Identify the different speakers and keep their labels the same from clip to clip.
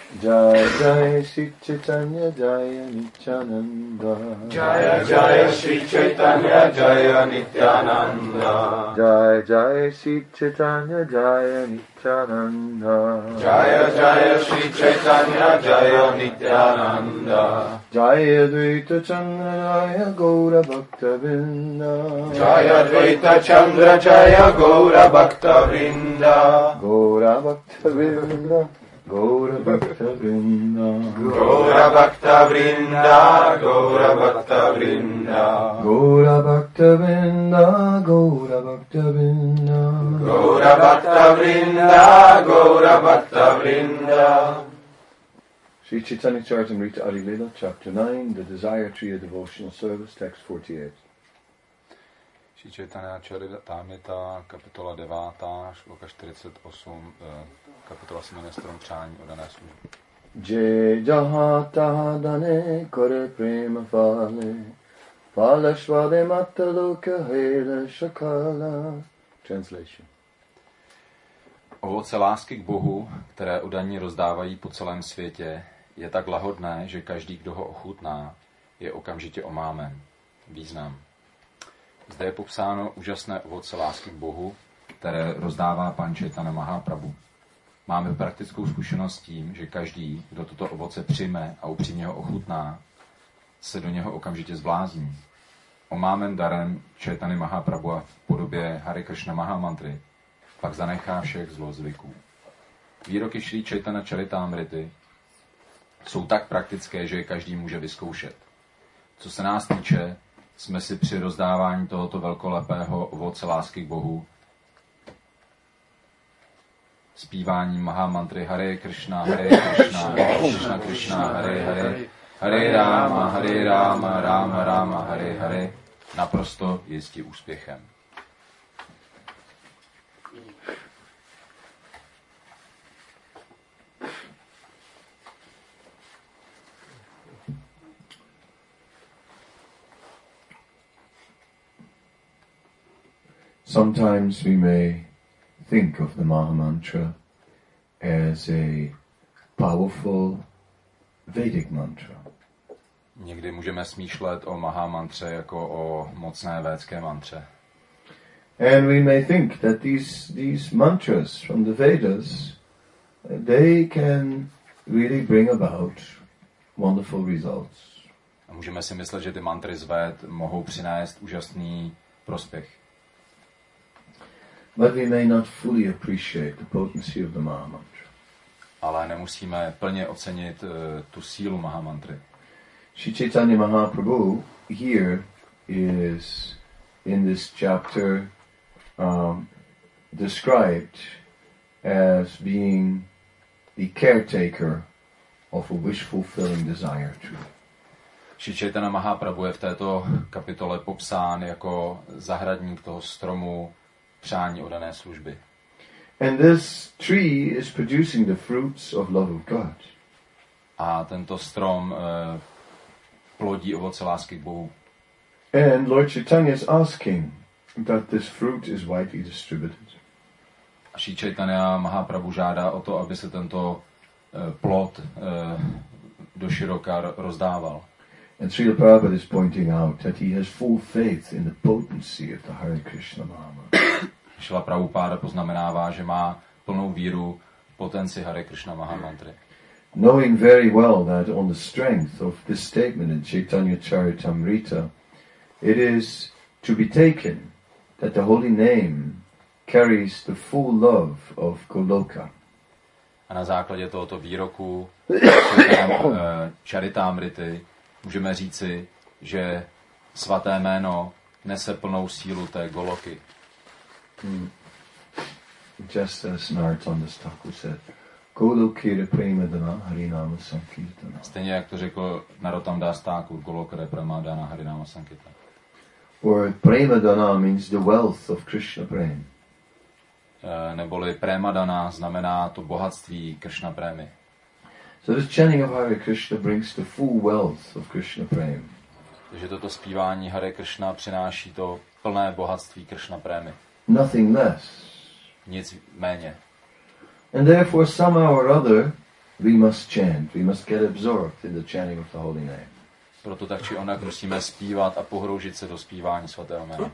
Speaker 1: Jai Jai Shri Chaitanya Jaya Nityananda.
Speaker 2: Jaya Jaya Shri Chaitanya Jaya Nityananda.
Speaker 1: Jai Jai Shri Chaitanya Jaya Nityananda.
Speaker 2: Jaya Jaya Shri Chaitanya Jaya Nityananda.
Speaker 1: Jaya Dvaita Chandra Jaya Gaura Bhakta Vrinda.
Speaker 2: Jaya Dvaita Chandra Jaya Gaura Bhakta Vrinda.
Speaker 1: Gaura Bhakta Vrinda. Gaura Bhakta Vrinda.
Speaker 2: Gaura Bhakta Vrinda. Gaura Bhakta Vrinda.
Speaker 1: Gaura Bhakta Vrinda. Gaura Bhakta Vrinda.
Speaker 2: Gaura Bhakta Vrinda. Gaura Bhakta Vrinda.
Speaker 1: Sri Chaitanya Charitamrita Adi Lila, Chapter 9, The Desire Tree of Devotional Service, Text 48.
Speaker 3: Sri Chaitanya Charitamrita, kapitola 9, šloka 48, kapitola se jmenuje Strom přání o dané služby.
Speaker 1: Jai Jahata Dane Kore Prema Fale Fala Shvade Mataloka Hela Shakala. Translation.
Speaker 3: Ovoce lásky k Bohu, které udaní rozdávají po celém světě, je tak lahodné, že každý, kdo ho ochutná, je okamžitě omámen. Význam. Zde je popsáno úžasné ovoce lásky k Bohu, které rozdává Pán Chaitanya Mahaprabhu. Máme praktickou zkušenost s tím, že každý, kdo toto ovoce přijme a upřímně ho ochutná, se do něho okamžitě zblázní. Omámen darem Chaitanya Mahaprabhu v podobě Hare Krishna Mahamantry pak zanechá všech zlozvyků. Výroky Šrí Chaitanya Charitamrity jsou tak praktické, že je každý může vyzkoušet. Co se nás týče, jsme si při rozdávání tohoto velkolepého ovoce lásky k Bohu zpíváním Mahamantry Hare Krishna, Krishna Krishna, Hare Hare, Hare Rama, Rama Rama, Hare Hare, naprosto jistí úspěchem.
Speaker 1: Sometimes we may think of the Mahamantra as a powerful Vedic mantra.
Speaker 3: Někdy můžeme smýšlet o Mahamantře jako o mocné védské mantře.
Speaker 1: And we may think that these mantras from the Vedas, they can really bring about wonderful results.
Speaker 3: A můžeme si myslet, že ty mantry z Véd mohou přinést úžasný prospěch.
Speaker 1: But we may not fully appreciate the potency of the Mahamantra.
Speaker 3: Ale nemusíme plně ocenit tu sílu Mahamantry.
Speaker 1: Sri Chaitanya Mahaprabhu here is in this chapter described as being the caretaker of a wish-fulfilling desire tree.
Speaker 3: Sri Chaitanya Mahaprabhu je v této kapitole popsán jako zahradník toho stromu přání o dané služby.
Speaker 1: And this tree is producing the fruits of love of God.
Speaker 3: A tento strom plodí ovoce lásky k Bohu.
Speaker 1: And Lord Chaitanya is asking that this fruit is widely distributed.
Speaker 3: A Sri Chaitanya Mahaprabhu žádá o to, aby se tento plod doširoka rozdával.
Speaker 1: And Srila Prabhupada is pointing out that he has full faith in the potency of the Hare Krishna Mahamantra.
Speaker 3: Šrila Prabhupáda poznamenává, že má plnou víru v potenci Hare Krishna Mahamantry.
Speaker 1: Knowing very well that on the strength of this statement in Chaitanya Charitamrita, it is to be taken that the holy name carries the full love of Goloka.
Speaker 3: A na základě tohoto výroku Charitamrity můžeme říci, že svaté jméno nese plnou sílu té Goloky.
Speaker 1: Just as Narottam Das Thakur said, Golokira Premadana Harinama Sankirtana.
Speaker 3: Stejně jak to řekl Narottam Das Thakur, Golokira Premadana Harinama Sankirtana.
Speaker 1: Or Premadana means the wealth of Krishna Prem.
Speaker 3: Neboli Premadana znamená to bohatství Krishna Premy.
Speaker 1: So this chanting of Hare Krishna brings the full wealth of Krishna Prem.
Speaker 3: Takže toto zpívání Hare Krishna přináší to plné bohatství Krishna Premy.
Speaker 1: Nothing less.
Speaker 3: Nic méně.
Speaker 1: And therefore somehow or other we must chant, we must get absorbed in the chanting of the holy name.
Speaker 3: Proto tak či onak musíme zpívat a pohroužit se do zpívání svatého jména.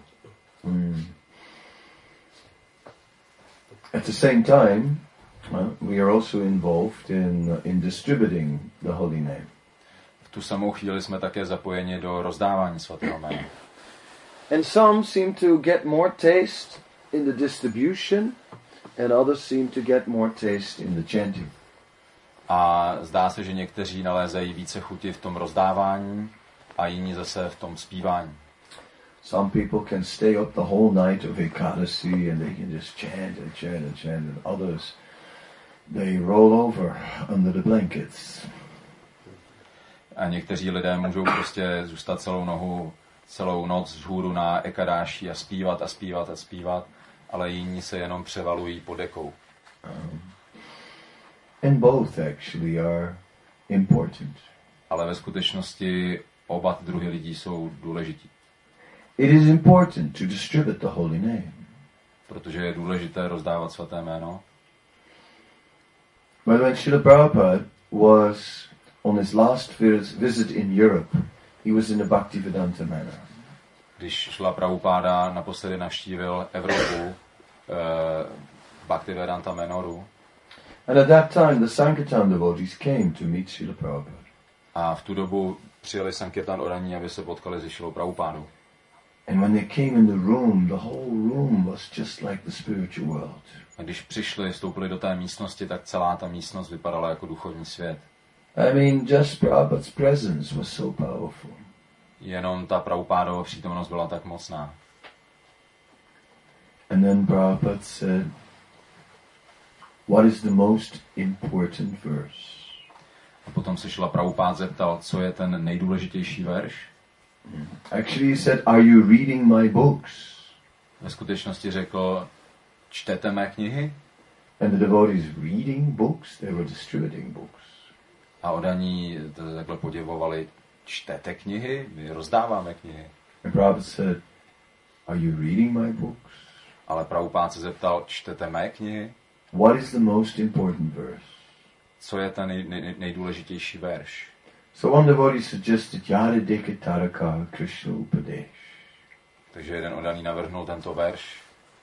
Speaker 1: At the same time, we are also involved in distributing the holy name.
Speaker 3: V tu samou chvíli jsme také zapojeni do rozdávání svatého jména.
Speaker 1: And some seem to get more taste in the distribution, and others seem to get more taste in the chanting.
Speaker 3: A zdá se, že někteří nalézají více chuti v tom rozdávání a jiní zase v tom zpívání.
Speaker 1: Some people can stay up the whole night of Ekadasi and they can just chant and chant and chant, and others, they roll over under the blankets.
Speaker 3: A někteří lidé můžou prostě zůstat celou noc vzhůru na ekadáši a zpívat a zpívat a zpívat, ale jiní se jenom převalují pod dekou.
Speaker 1: And both actually are important.
Speaker 3: Ale ve skutečnosti oba druhy lidí jsou důležití.
Speaker 1: It is important to distribute the holy name.
Speaker 3: Protože je důležité rozdávat svaté jméno.
Speaker 1: But when Srila Prabhupada was on his last visit in Europe, he was in the Bhaktivedanta manor.
Speaker 3: Když Šrila Prabhupáda naposledy navštívil Evropu, Bhaktivedanta Manoru,
Speaker 1: and at that time the Sankirtan devotees came to meet Srila Prabhupada.
Speaker 3: A v tu dobu přijeli Sankirtan oraní, aby se potkali se Šrilou Prabhupádou.
Speaker 1: And when they came in the room, the whole room was just like the spiritual world.
Speaker 3: A když vstoupili do té místnosti, tak celá ta místnost vypadala jako duchovní svět.
Speaker 1: I mean, just Prabhupada's presence was so powerful.
Speaker 3: Jenom ta Prabhupádova přítomnost byla tak mocná.
Speaker 1: And then Prabhupada said, what is the most important verse?
Speaker 3: A potom se Šrila Prabhupád zeptal, co je ten nejdůležitější verš.
Speaker 1: Actually he said, are you reading my books?
Speaker 3: Ve skutečnosti řekl, čtete mé knihy?
Speaker 1: And the devotees reading books, they were distributing books.
Speaker 3: A odaní takhle podivovali, čtete knihy? My rozdáváme knihy.
Speaker 1: And Prabhupada said, are you reading my books?
Speaker 3: Ale Prabhupád se zeptal, čtete mé knihy?
Speaker 1: What is the most important verse?
Speaker 3: Co je ten nejdůležitější verš?
Speaker 1: So one devotee suggested Yada Deka Taraka Krishna Upadesh.
Speaker 3: Takže jeden odaný navrhnul tento verš.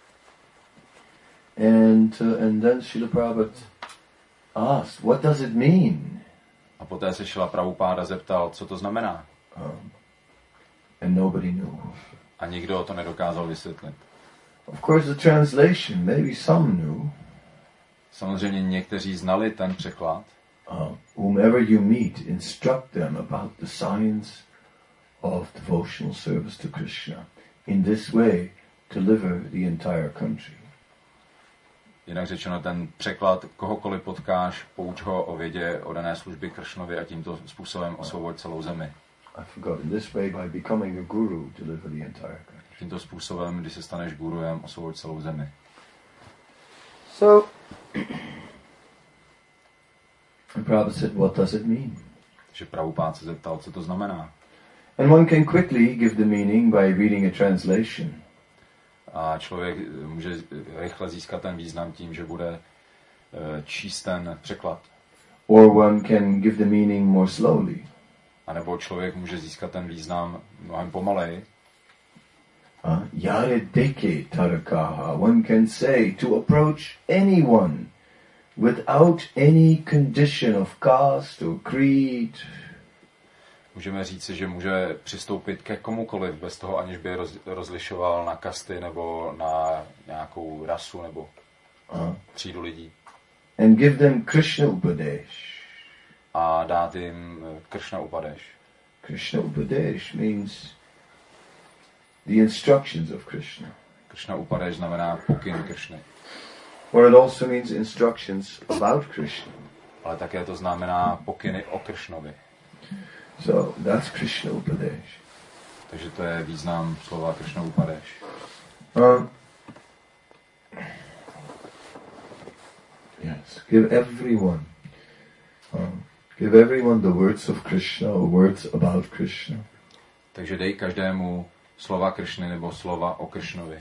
Speaker 1: And then Srila Prabhupada asked, what does it mean?
Speaker 3: A poté se Šrila Prabhupáda zeptal, co to znamená.
Speaker 1: And nobody knew.
Speaker 3: A nikdo to nedokázal vysvětlit.
Speaker 1: Of course the translation, maybe some knew.
Speaker 3: Samozřejmě někteří znali ten překlad.
Speaker 1: Whomever you meet, instruct them about the science of devotional service to Krishna. In this way, deliver the entire country.
Speaker 3: Jinak řečeno, ten překlad, kohokoliv potkáš, pouč ho o vědě o dané služby Kršnovi a tímto způsobem osvoboď celou zemi.
Speaker 1: I forgot, in this way, by becoming a guru, deliver the entire country.
Speaker 3: Tímto způsobem, když se staneš gurujem, osvoboď celou zemi.
Speaker 1: So, Prabhupada said, what does it mean?
Speaker 3: Takže Prabhupád se zeptal, co to znamená.
Speaker 1: And one can quickly give the meaning by reading a translation.
Speaker 3: A člověk může rychle získat ten význam tím, že bude číst ten překlad.
Speaker 1: Or one can give the meaning more slowly.
Speaker 3: A nebo člověk může získat ten význam mnohem pomaleji.
Speaker 1: Yare deke tarakaha. One can say to approach anyone without any condition of caste or creed.
Speaker 3: Můžeme říci, že může přistoupit ke komukoliv bez toho, aniž by rozlišoval na kasty nebo na nějakou rasu nebo třídu lidí.
Speaker 1: And give them Krishna Upadesh.
Speaker 3: A dát jim Krishna Upadesh.
Speaker 1: Krishna Upadesh means the instructions of Krishna.
Speaker 3: Krishna Upadesh znamená pokyn Krishny.
Speaker 1: Or it also means instructions about Krishna.
Speaker 3: Ale také to znamená pokyny o Krishnovi.
Speaker 1: So that's Krishna Upadesh.
Speaker 3: Takže to je význam slova Krishna Upadesh.
Speaker 1: Yes, give everyone the words of Krishna or words about Krishna.
Speaker 3: Takže dej každému slova Krishny nebo slova o Krishnovi.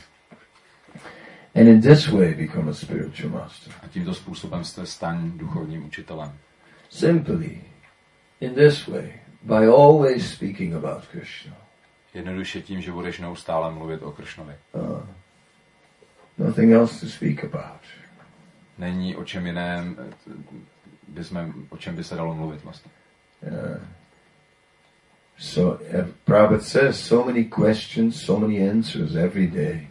Speaker 1: And in this way become a spiritual master.
Speaker 3: A tímto způsobem se staň duchovním učitelem.
Speaker 1: Simply, in this way, by always speaking about Krishna.
Speaker 3: Jednoduše tím, že budeš neustále mluvit o Kršnovi.
Speaker 1: Nothing else to speak about.
Speaker 3: Není o čem jiném, o čem by se dalo mluvit vlastně.
Speaker 1: So Prabhupada says, so many questions, so many answers every day.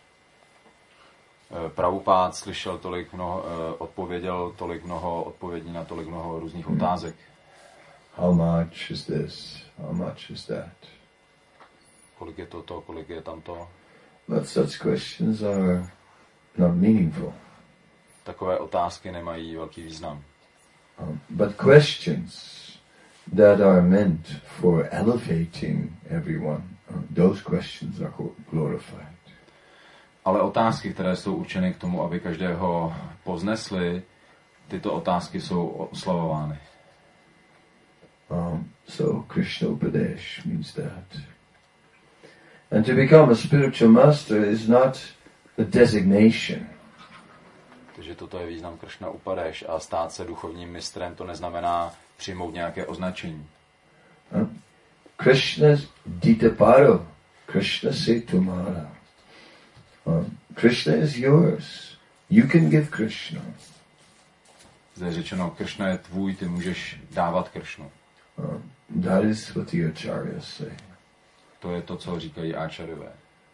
Speaker 3: Prabhupád slyšel odpověděl tolik mnoho odpovědí na tolik mnoho různých otázek.
Speaker 1: How much is this? How much is that?
Speaker 3: Kolik je to, kolik je tamto?
Speaker 1: But such questions are not meaningful.
Speaker 3: Takové otázky nemají velký význam.
Speaker 1: But questions that are meant for elevating everyone, those questions are glorified.
Speaker 3: Ale otázky, které jsou určeny k tomu, aby každého povznesly, tyto otázky jsou oslavovány.
Speaker 1: So Krishna Upadesh means that. And to become a spiritual master is not a designation.
Speaker 3: Takže toto je význam Krishna Upadeš a stát se duchovním mistrem, to neznamená přijmout nějaké označení.
Speaker 1: Krishna ditaparo, Krishna se tumara. Krishna is yours. You can give Krishna.
Speaker 3: Zde je řečeno, Krishna je tvůj, ty můžeš dávat Krishnu.
Speaker 1: That is what the acharyas say.
Speaker 3: To je to, co říkají áčarové.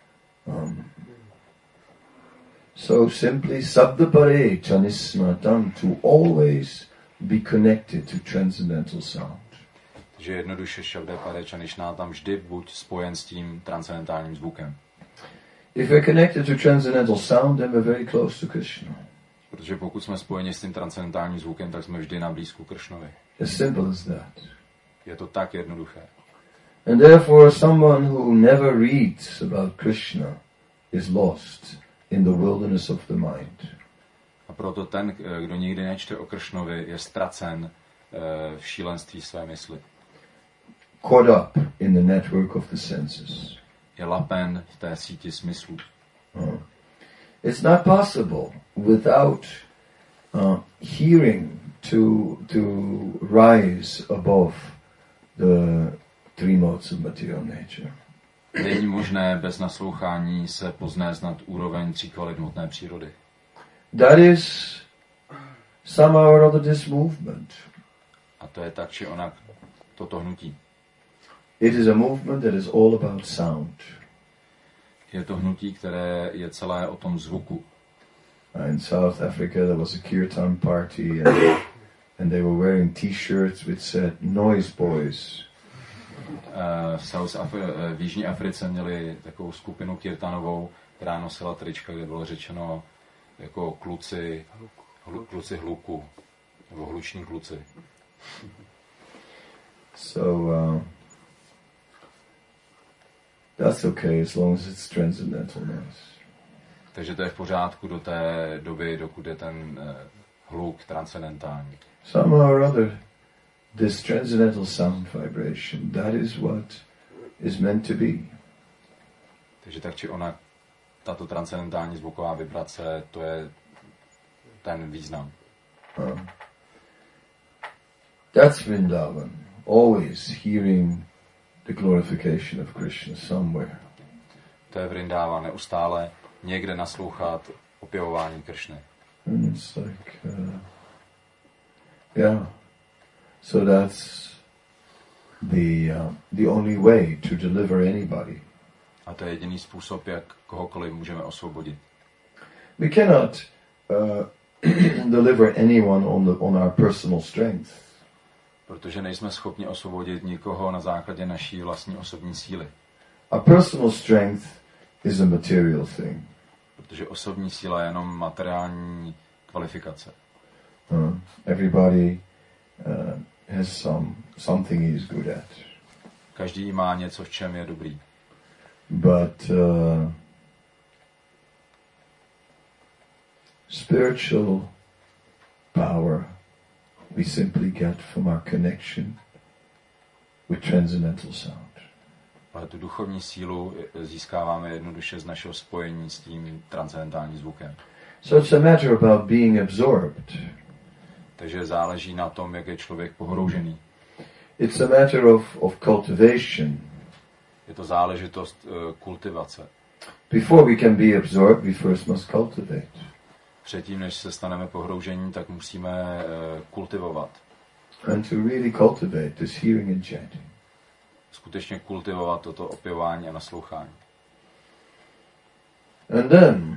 Speaker 1: So simply sabdapare chanismatam, to always be connected to transcendental sound.
Speaker 3: Takže jednoduše šabdapare chanismatam, vždy buď spojen s tím transcendentálním zvukem.
Speaker 1: If we're connected to transcendental sound, then we're very close to Krishna.
Speaker 3: Protože pokud jsme spojeni s tím transcendentálním zvukem, tak jsme vždy na blízku Kršnovi.
Speaker 1: As simple as that.
Speaker 3: Je to tak jednoduché.
Speaker 1: And therefore someone who never reads about Krishna is lost in the wilderness of the mind.
Speaker 3: A proto ten, kdo nikdy nečte o Kršnovi, je ztracen v šílenství své mysli.
Speaker 1: Caught up in the network of the senses.
Speaker 3: Je lapen v té síti smyslů.
Speaker 1: It's not possible without hearing to rise above the three modes of material nature.
Speaker 3: Není možné bez naslouchání se poznést nad úroveň tří kvalit hmotné přírody.
Speaker 1: That is somehow or other this movement.
Speaker 3: A to je tak či onak toto hnutí.
Speaker 1: It is a movement that is all about sound.
Speaker 3: Je to hnutí, které je celé o tom zvuku.
Speaker 1: In South Africa there was a kirtan party and they were wearing t-shirts which said Noise Boys.
Speaker 3: V Jižní Africe měli takovou skupinu kirtanovou, která nosila trička, kde bylo řečeno jako kluci hluku, nebo hluční kluci.
Speaker 1: So that's okay as long as it's transcendental noise.
Speaker 3: Takže to je v pořádku do té doby, dokud je ten hluk transcendentální.
Speaker 1: Somehow or other, this transcendental sound vibration, that is what is meant to be.
Speaker 3: Takže tak či onak, tato transcendentální zvuková vibrace, to je ten význam.
Speaker 1: That's Vrindavan, always hearing the glorification of Krishna somewhere.
Speaker 3: To je Vrindavan, neustále někde naslouchat opěvování Kršny.
Speaker 1: And it's like, yeah. So that's the only way to deliver anybody.
Speaker 3: A to je jediný způsob, jak kohokoliv můžeme osvobodit.
Speaker 1: We cannot deliver anyone on our personal strength.
Speaker 3: Protože nejsme schopni osvobodit nikoho na základě naší vlastní osobní síly.
Speaker 1: Our personal strength is a material thing.
Speaker 3: Protože osobní síla je jenom materiální kvalifikace.
Speaker 1: Everybody has something he is good at.
Speaker 3: Každý má něco, v čem je dobrý.
Speaker 1: But spiritual power we simply get from our connection with transcendental sound.
Speaker 3: Ale tu duchovní sílu získáváme jednoduše z našeho spojení s tím transcendentálním zvukem.
Speaker 1: So it's a matter about being absorbed.
Speaker 3: Takže záleží na tom, jak je člověk pohroužený.
Speaker 1: It's a matter of cultivation.
Speaker 3: Je to záležitost kultivace.
Speaker 1: Before we can be absorbed, we first must cultivate.
Speaker 3: Předtím, než se staneme pohroužení, tak musíme kultivovat.
Speaker 1: And to really cultivate this hearing and chanting.
Speaker 3: Skutečně kultivovat toto opěvování a naslouchání.
Speaker 1: And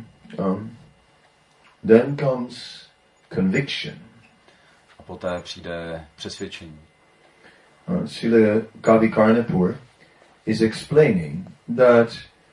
Speaker 1: then comes conviction.
Speaker 3: A poté přijde přesvědčení.
Speaker 1: Srila Kavi Karnapur is explaining that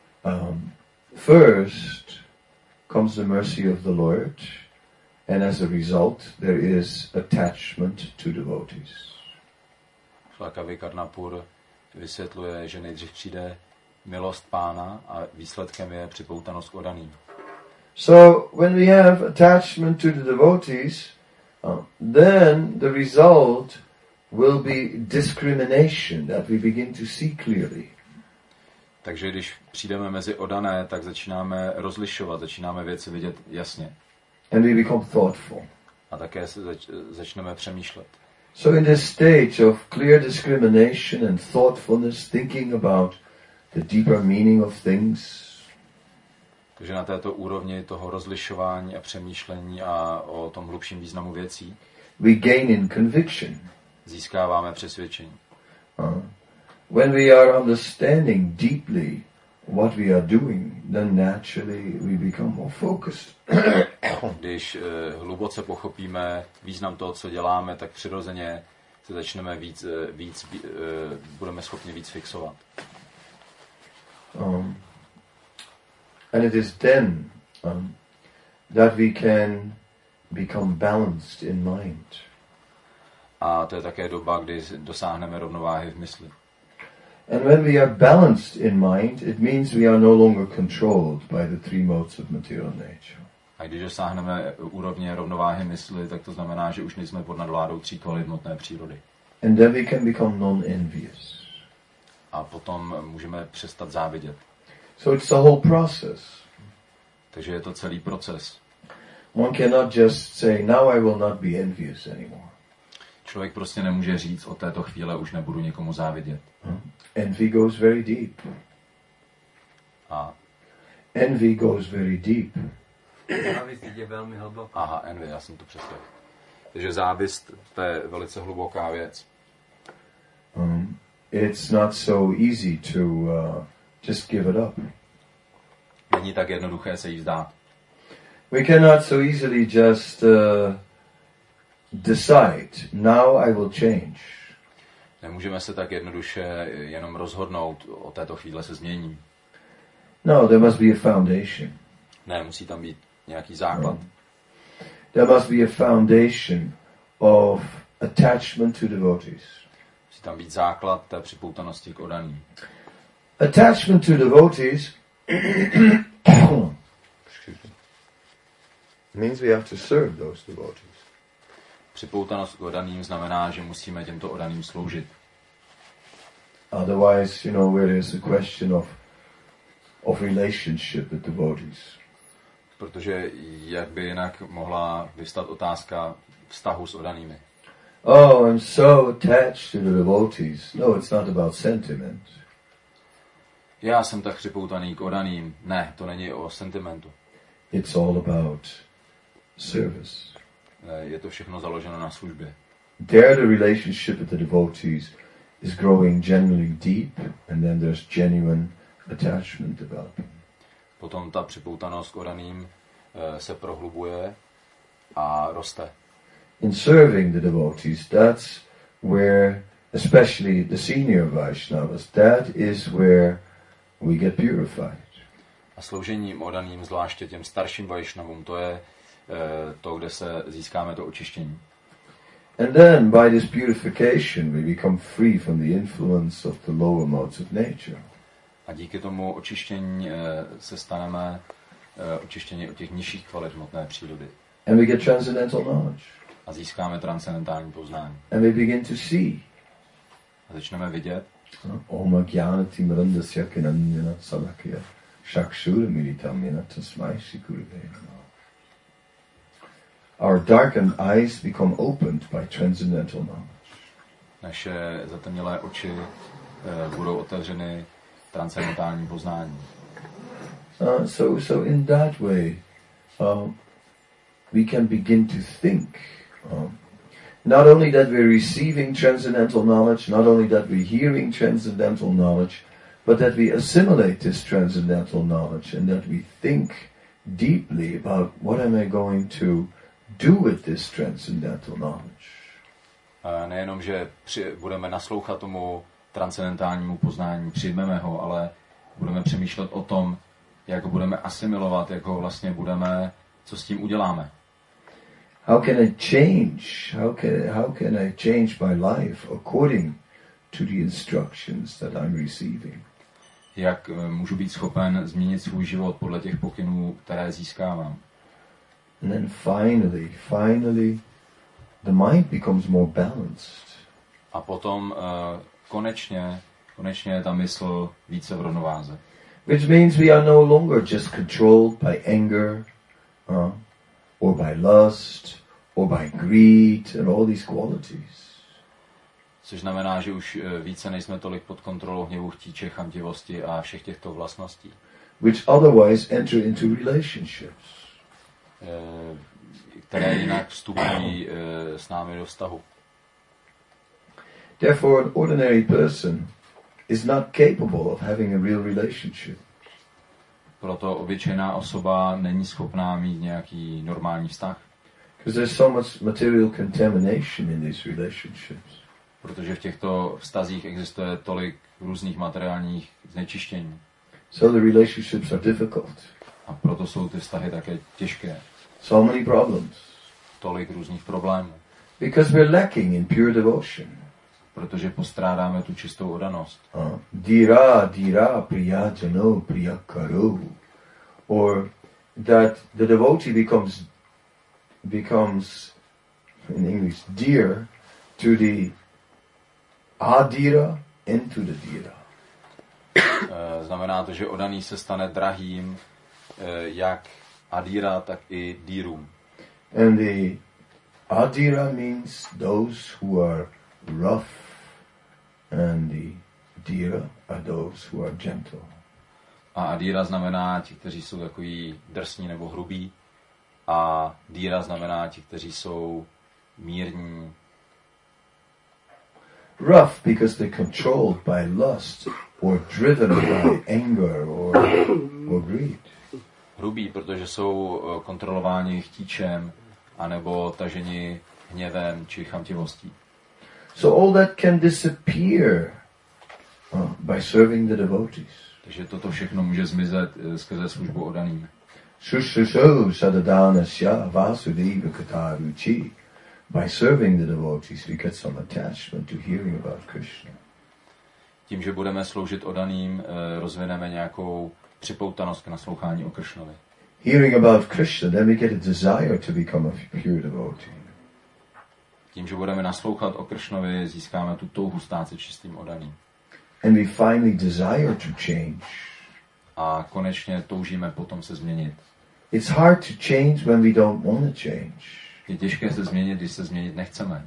Speaker 1: first comes the mercy of the Lord, and as a result there is attachment to devotees.
Speaker 3: Srila Kavi Karnapur vysvětluje, že nejdřív přijde milost Pána a výsledkem je připoutanost k oddaným.
Speaker 1: So when we have attachment to the devotees, then the result will be discrimination, that we begin to see clearly.
Speaker 3: Takže když přijdeme mezi oddané, tak začínáme rozlišovat, začínáme věci vidět jasně.
Speaker 1: And we become thoughtful.
Speaker 3: A také se začneme přemýšlet.
Speaker 1: So in this stage of clear discrimination and thoughtfulness, thinking about the deeper meaning of things,
Speaker 3: takže na této úrovni toho rozlišování a přemýšlení a o tom hlubším významu věcí
Speaker 1: we gain in conviction.
Speaker 3: Získáváme přesvědčení.
Speaker 1: When we are understanding deeply what we are doing, then naturally we become more focused.
Speaker 3: Když hluboce pochopíme význam toho, co děláme, tak přirozeně se začneme budeme schopni víc fixovat.
Speaker 1: And it is then that we can become balanced in mind.
Speaker 3: A to je také doba, kdy dosáhneme rovnováhy v mysli.
Speaker 1: And when we are balanced in mind, it means we are no longer controlled by the three modes of material nature.
Speaker 3: A když dosáhneme úrovně rovnováhy mysli, tak to znamená, že už nejsme pod nadvládou tří kvalit hmotné přírody.
Speaker 1: And then we can become non-envious.
Speaker 3: A potom můžeme přestat závidět.
Speaker 1: So it's a whole process.
Speaker 3: Takže je to celý proces.
Speaker 1: One cannot just say, now I will not be envious anymore.
Speaker 3: Člověk prostě nemůže říct, od této chvíle už nebudu někomu závidět.
Speaker 1: Envy goes very deep.
Speaker 3: A
Speaker 1: envy goes very deep.
Speaker 4: Závist je velmi hluboká.
Speaker 3: Aha, envy, já jsem to přesvědčil. Takže závist, to je velice hluboká věc.
Speaker 1: It's not so easy to just give it up.
Speaker 3: Není tak jednoduché se jí vzdát.
Speaker 1: We cannot so easily just decide, now I will change.
Speaker 3: Nemůžeme se tak jednoduše jenom rozhodnout, o této chvíle se změním.
Speaker 1: No, there must be a foundation.
Speaker 3: Ne, musí tam být nějaký základ.
Speaker 1: There must be a foundation of attachment to devotees.
Speaker 3: Musí tam být základ té připoutanosti k oddaným.
Speaker 1: Attachment to devotees means we have to serve those devotees.
Speaker 3: Připoutanost k oddaným znamená, že musíme těmto oddaným sloužit.
Speaker 1: Otherwise, where there's a question of relationship with devotees.
Speaker 3: Protože jak by jinak mohla vyvstat otázka vztahu s oddanými.
Speaker 1: Oh, I'm so attached to the devotees. No, it's not about sentiment.
Speaker 3: Já jsem tak připoutaný k oddaným. Ne, to není o sentimentu.
Speaker 1: It's all about service.
Speaker 3: Je to všechno založeno na službě.
Speaker 1: There the relationship with the devotees is growing genuinely deep, and then there's genuine attachment developing.
Speaker 3: Potom ta připoutanost k oddaným se prohlubuje a roste.
Speaker 1: In serving the devotees, that's where, especially the senior Vaishnavas, that is where we get purified.
Speaker 3: A sloužením oddaným, zvláště těm starším Vaishnavům, to je to, kde se získáme to očištění.
Speaker 1: And then by this purification we become free from the influence of the lower modes of nature.
Speaker 3: A díky tomu očištění se staneme očištění od těch nižších kvalit hmotné přírody.
Speaker 1: And we get transcendental knowledge.
Speaker 3: A získáme transcendentální poznání.
Speaker 1: And we begin to see.
Speaker 3: A začneme vidět.
Speaker 1: Om jnanati mrandasya kinanyana salakya shakshura militam yana tasmai shri gurave namaha. our darkened eyes become opened by transcendental knowledge.
Speaker 3: Naše zatemnělé oči budou otevřeny transcendentálním poznáním.
Speaker 1: So in that way, we can begin to think. Not only that we're receiving transcendental knowledge, not only that we're hearing transcendental knowledge, but that we assimilate this transcendental knowledge and that we think deeply about what am I going to do with this transcendental knowledge.
Speaker 3: Nejenom, že budeme naslouchat tomu transcendentálnímu poznání, přijmeme ho, ale budeme přemýšlet o tom, jak ho budeme asimilovat, jak ho vlastně budeme, co s tím uděláme.
Speaker 1: How can I change? How can I change my life according to the instructions that I'm receiving?
Speaker 3: Jak můžu být schopen změnit svůj život podle těch pokynů, které získávám?
Speaker 1: And then finally, the mind becomes more balanced.
Speaker 3: A potom konečně je ta mysl více v rovnováze.
Speaker 1: Which means we are no longer just controlled by anger, or by lust, or by greed, and all these qualities.
Speaker 3: Což znamená, že už více nejsme tolik pod kontrolou hněvu, chtíče, chamtivosti a všech těchto vlastností.
Speaker 1: Which otherwise enter into relationships.
Speaker 3: Které jinak vstupují s námi do vztahu.
Speaker 1: Therefore, an ordinary person is not capable of having a real relationship.
Speaker 3: Proto obyčejná osoba není schopná mít nějaký normální vztah.
Speaker 1: Because there's so much material contamination in these relationships.
Speaker 3: Protože v těchto vztazích existuje tolik různých materiálních znečištění.
Speaker 1: So the relationships are difficult.
Speaker 3: A proto jsou ty vztahy také těžké.
Speaker 1: So many problems.
Speaker 3: Tolik různých problémů.
Speaker 1: Because we're lacking in pure devotion.
Speaker 3: Protože postrádáme tu čistou oddanost.
Speaker 1: Dira priya jano priya karo. Or that the devotee becomes in English dear to the adira and to the dira.
Speaker 3: Znamená to, že oddaný se stane drahým jak adira, tak i dírům.
Speaker 1: And the adira means those who are rough, and the dira are those who are gentle.
Speaker 3: A adira znamená ti, kteří jsou takový drsní nebo hrubí. A díra znamená ti, kteří jsou mírní.
Speaker 1: Rough because they're controlled by lust or driven by anger or greed.
Speaker 3: Hrubí, protože jsou kontrolováni chtíčem anebo taženi hněvem či chamtivostí.
Speaker 1: So all that can disappear by serving the devotees.
Speaker 3: Takže toto všechno může zmizet skrze službu oddaným.
Speaker 1: Shushusho sadadhanasya vasudeva kataruchi. By serving the devotees we get some attachment to hearing about Krishna.
Speaker 3: Tím, že budeme sloužit oddaným, rozvineme nějakou připoutanost k naslouchání o Kršnovi.
Speaker 1: Hearing about Krishna, then we get a desire to become a pure devotee.
Speaker 3: Tím, že budeme naslouchat o Kršnovi, získáme tu touhu stát se čistým oddaným.
Speaker 1: And we finally desire to change.
Speaker 3: A konečně toužíme potom se změnit.
Speaker 1: It's hard to change when we don't want to change.
Speaker 3: Je těžké se změnit, když se změnit nechceme.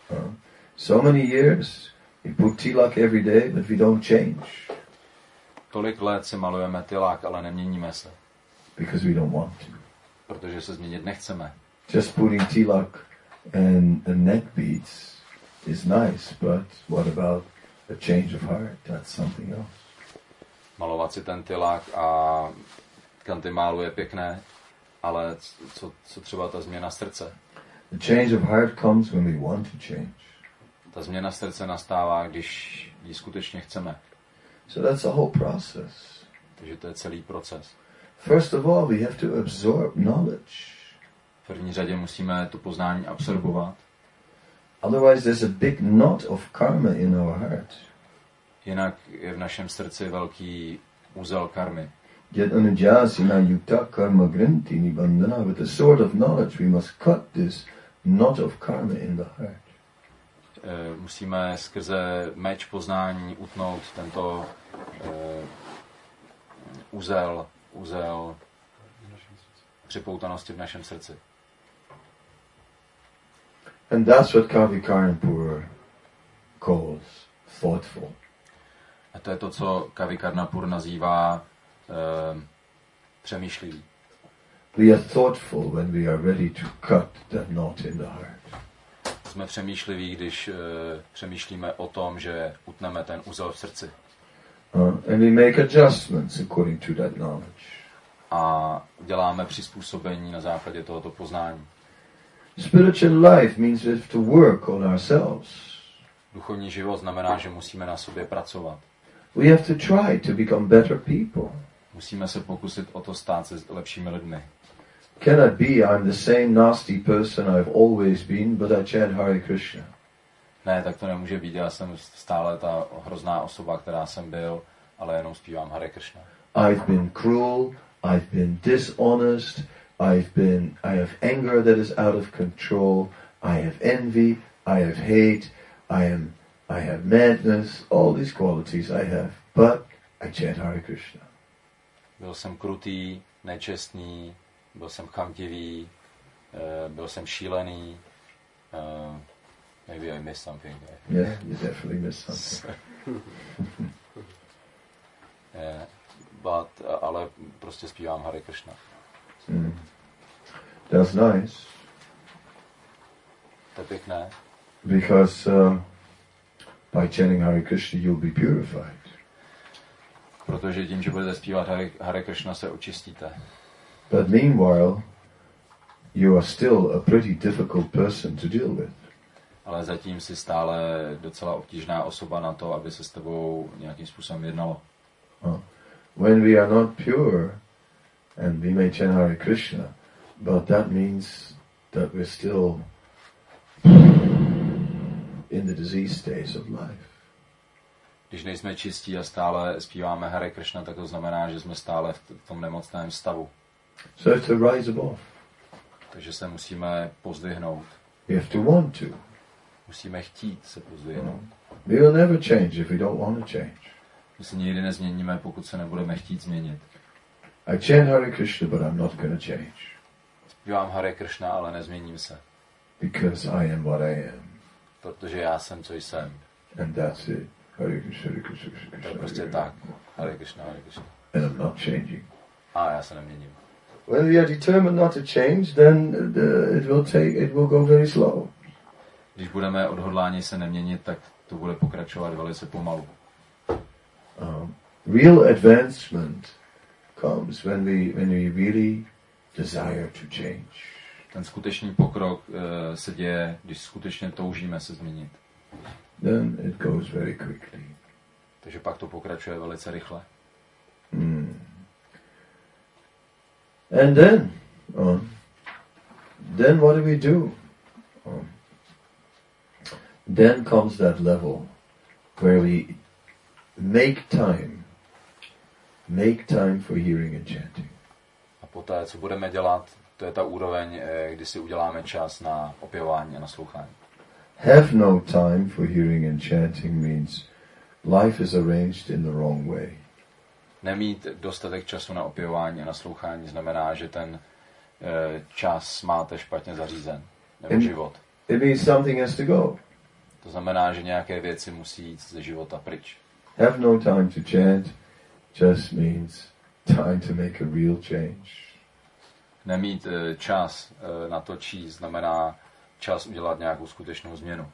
Speaker 1: So many years we put tilak every day, but we don't change.
Speaker 3: Tolik let si malujeme tilak, ale neměníme se.
Speaker 1: Because we don't want to.
Speaker 3: Protože se změnit nechceme.
Speaker 1: Just putting tilak and neck beads is nice, but what about a change of heart? That's something else.
Speaker 3: Malovat si ten tilak a kantimálu je pěkné, ale co třeba ta změna srdce?
Speaker 1: The change of heart comes when we want to change.
Speaker 3: Ta změna srdce nastává, když ji skutečně chceme.
Speaker 1: So that's the whole process.
Speaker 3: Takže to je celý proces.
Speaker 1: First of all, we have to absorb knowledge.
Speaker 3: V první řadě musíme to poznání absorbovat.
Speaker 1: Otherwise there's a big knot of karma in our heart.
Speaker 3: Jinak je v našem srdci velký úzel karmy.
Speaker 1: Yet anujasina yukta karma granti nibandhana. With the sword of knowledge we must cut this knot of karma in the heart.
Speaker 3: Musíme skrze meč poznání utnout tento úzel připoutanosti v našem srdci.
Speaker 1: And that's what Kavi Karnapur calls thoughtful.
Speaker 3: A to je to, co Kavi Karnapur nazývá přemýšlivý.
Speaker 1: We are thoughtful when we are ready to cut that knot in the heart.
Speaker 3: Jsme přemýšliví, když přemýšlíme o tom, že utneme ten uzel v srdci.
Speaker 1: And we make adjustments according to that knowledge.
Speaker 3: A děláme přizpůsobení na základě tohoto poznání.
Speaker 1: Spiritual life means we have to work on ourselves.
Speaker 3: Duchovní život znamená, že musíme na sobě pracovat.
Speaker 1: We have to try to become better people.
Speaker 3: Musíme se pokusit o to stát se lepšími lidmi.
Speaker 1: Cannot be I'm the same nasty person I've always been, but I chant Hare Krishna.
Speaker 3: Ne, tak to nemůže být. Já jsem stále ta hrozná osoba, která jsem byl, ale jenom zpívám Hare Krishna.
Speaker 1: I've been cruel, I've been dishonest, I have anger that is out of control, I have envy, I have hate, I have madness, all these qualities I have, but I chant Hare Krishna.
Speaker 3: Byl jsem krutý, nečestný, byl jsem chamtivý, byl jsem šílený. Maybe I missed something there.
Speaker 1: Yeah, you definitely missed something.
Speaker 3: Ale prostě zpívám Hare Krishna.
Speaker 1: That's nice.
Speaker 3: To je pěkné.
Speaker 1: Because by chanting Hare Krishna you'll be purified.
Speaker 3: Protože tím, že budete zpívat Hare Krishna, se očistíte.
Speaker 1: But meanwhile, you are still a pretty difficult person to deal with.
Speaker 3: Ale zatím si stále docela obtížná osoba na to, aby se s tebou nějakým způsobem jednalo.
Speaker 1: When we are not pure, and we may chant Hare Krishna, but that means that we're still in the disease stage of life.
Speaker 3: Když nejsme čistí a stále zpíváme Hare Krishna, tak to znamená, že jsme stále v tom nemocném stavu.
Speaker 1: So have to rise above.
Speaker 3: Takže se musíme pozdvihnout.
Speaker 1: We have to want to.
Speaker 3: Musíme chtít se pozdvihnout.
Speaker 1: We will never change if we don't want to change.
Speaker 3: My se nikdy nezměníme, pokud se nebudeme chtít změnit.
Speaker 1: I chant Hare Krishna, but I'm not going to change.
Speaker 3: Zpívám Hare Krishna, ale nezměním se.
Speaker 1: Because I am what I am.
Speaker 3: Protože já jsem, co jsem.
Speaker 1: And that's it. Hare Krishna, Hare Krishna, Hare Krishna.
Speaker 3: To je prostě tak. Hare Krishna, Hare Krishna.
Speaker 1: And I'm not changing.
Speaker 3: A já se neměním.
Speaker 1: When we are determined not to change, then it will go very slow.
Speaker 3: Když budeme odhodláni se neměnit, tak to bude pokračovat velice pomalu.
Speaker 1: Real advancement comes when we really desire to change.
Speaker 3: Ten skutečný pokrok se děje, když skutečně toužíme se změnit.
Speaker 1: Then it goes very quickly.
Speaker 3: Takže pak to pokračuje velice rychle.
Speaker 1: And then what do we do? Then comes that level where we make time for hearing and chanting.
Speaker 3: A poté, co budeme dělat, to je ta úroveň, kdy si uděláme čas na opěvování a naslouchání.
Speaker 1: Have no time for hearing and chanting means life is arranged in the wrong way.
Speaker 3: Nemít dostatek času na opěvování a naslouchání znamená, že ten čas máte špatně zařízen, nebo život.
Speaker 1: It means something has to go.
Speaker 3: To znamená, že nějaké věci musí jít ze života pryč.
Speaker 1: Have no time to chant just means time to make a real change.
Speaker 3: Nemít čas na to číst znamená čas udělat nějakou skutečnou změnu.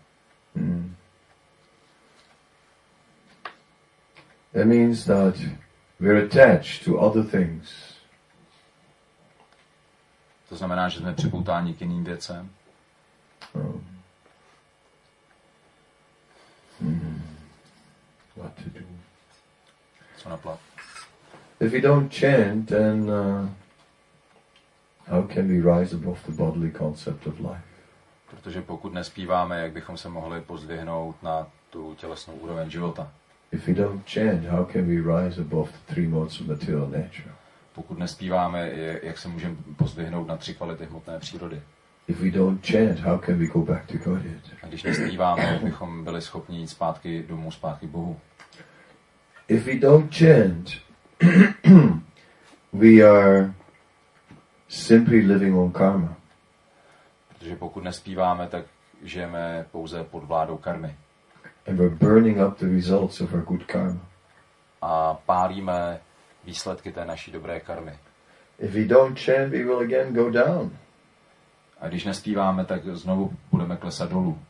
Speaker 1: That means that we're attached to other things.
Speaker 3: To znamená, že jsme připoutáni k jiným věcem.
Speaker 1: What to do?
Speaker 3: Co naplat?
Speaker 1: If we don't chant, then how can we rise above the bodily concept of life?
Speaker 3: Protože pokud nespíváme, jak bychom se mohli pozdvihnout na tu tělesnou úroveň života.
Speaker 1: If we don't chant, how can we rise above the three modes of material nature?
Speaker 3: Pokud nespíváme, jak se můžeme pozdvihnout na 3 kvality hmotné přírody.
Speaker 1: If we don't chant, how can we go back to Godhead?
Speaker 3: A když nespíváme, jak bychom byli schopni jít zpátky domů, zpátky k Bohu.
Speaker 1: If we don't chant, we are simply living on karma.
Speaker 3: Protože pokud nespíváme, tak žijeme pouze pod vládou karmy.
Speaker 1: And we're burning up the results of our good karma.
Speaker 3: A pálíme výsledky té naší dobré karmy.
Speaker 1: If we don't chant, we will again go down.
Speaker 3: A když nespíváme, tak znovu budeme klesat dolů.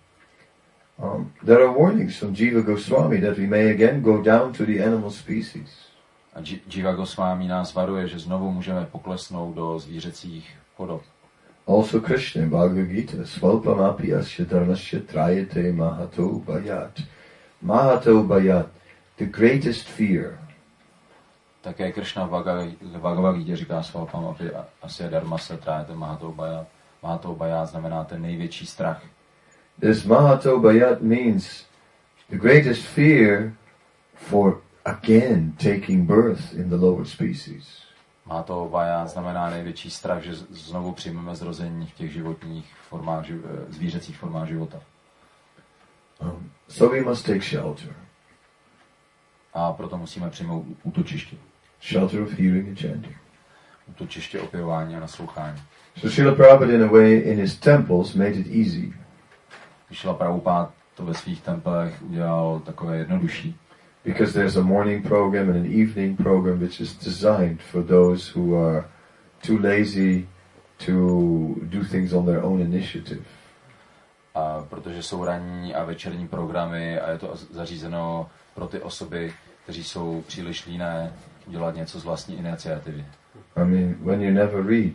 Speaker 1: There are warnings from Jiva Goswami that we may again go down to the animal species.
Speaker 3: A Jiva Goswami nás varuje, že znovu můžeme poklesnout do zvířecích podob.
Speaker 1: Also Krishna in Bhagavad Gita, Svalpamapi asya dharmasya trayate mahato bhayat. Mahato bhayat, the greatest fear.
Speaker 3: Také Krishna v Bhagavad Gita říká Svalpamapi asya dharmasya trayate mahato bhayat. Mahato bhayat znamená ten největší strach.
Speaker 1: This Mahato bhayat means the greatest fear for again taking birth in the lower species.
Speaker 3: Mahato bhayat znamená největší strach, že znovu přijmeme zrození v těch životních formách, zvířecích formách života.
Speaker 1: So we must take shelter.
Speaker 3: A proto musíme přijmout útočiště.
Speaker 1: Shelter of hearing and chanting.
Speaker 3: Útočiště opěvování a naslouchání.
Speaker 1: So Srila Prabhupada in a way in his temples made it easy.
Speaker 3: Srila Prabhupada to ve svých templech udělal takové jednodušší.
Speaker 1: Because there's a morning program and an evening program which is designed for those who are too lazy to do things on their own initiative.
Speaker 3: A protože jsou ranní a večerní programy a je to zařízeno pro ty osoby, kteří jsou příliš líné dělat něco z vlastní iniciativy.
Speaker 1: I mean, when you never read,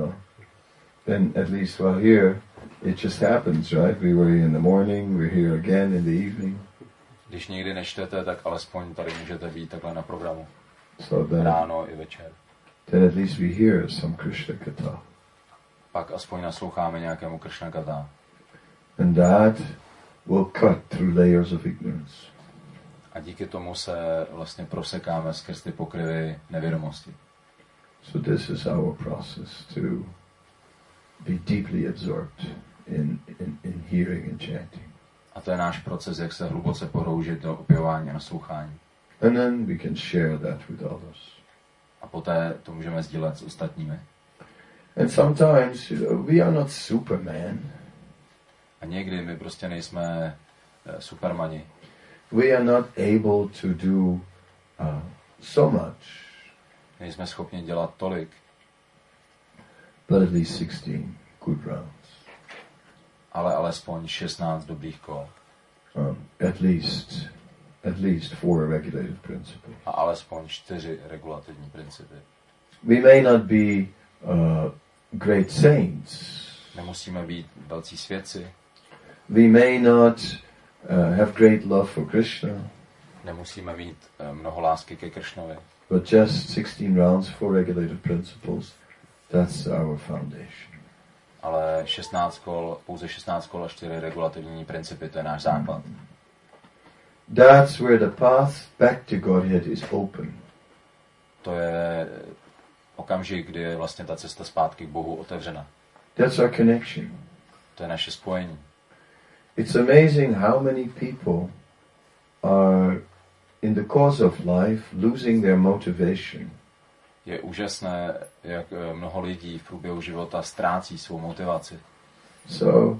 Speaker 1: then at least while here, it just happens, right? We were in the morning, we're here again in the evening.
Speaker 3: Když nikdy nečtete, tak alespoň tady můžete být takhle na programu.
Speaker 1: So then,
Speaker 3: ráno i večer.
Speaker 1: Then at least we hear some Krishna Katha.
Speaker 3: Pak aspoň nasloucháme nějakému Krishna Katha.
Speaker 1: And that will cut through layers of ignorance.
Speaker 3: A díky tomu se vlastně prosekáme skrz ty pokryvy nevědomosti.
Speaker 1: So this is our process to be deeply absorbed in hearing and chanting.
Speaker 3: A to je náš proces, jak se hluboce poroužit do opěvování a naslouchání.
Speaker 1: And then we can share that with others.
Speaker 3: A poté to můžeme sdílet s ostatními.
Speaker 1: And sometimes we are not Superman.
Speaker 3: A někdy my prostě nejsme supermani.
Speaker 1: We are not able to do so much.
Speaker 3: Nejsme schopni dělat tolik.
Speaker 1: But at least 16 good rounds.
Speaker 3: Ale alespoň 16 dobrých kol.
Speaker 1: At least 4 regulative principles.
Speaker 3: A alespoň 4 regulativní principy.
Speaker 1: We may not be great saints.
Speaker 3: Nemusíme být velcí svědci.
Speaker 1: We may not have great love for Krishna.
Speaker 3: Nemusíme mít mnoho lásky ke Kršnovi.
Speaker 1: But just 16 rounds, 4 regulative principles, that's our foundation.
Speaker 3: Ale 16 kol, pouze 16 kol a 4 regulativní principy, to je náš základ.
Speaker 1: That's where the path back to Godhead is open.
Speaker 3: To je okamžik, kdy je vlastně ta cesta zpátky k Bohu otevřena.
Speaker 1: That's our connection.
Speaker 3: To je naše spojení.
Speaker 1: It's amazing how many people are in the course of life losing their motivation.
Speaker 3: Je úžasné, jak mnoho lidí v průběhu života ztrácí svou motivaci.
Speaker 1: So,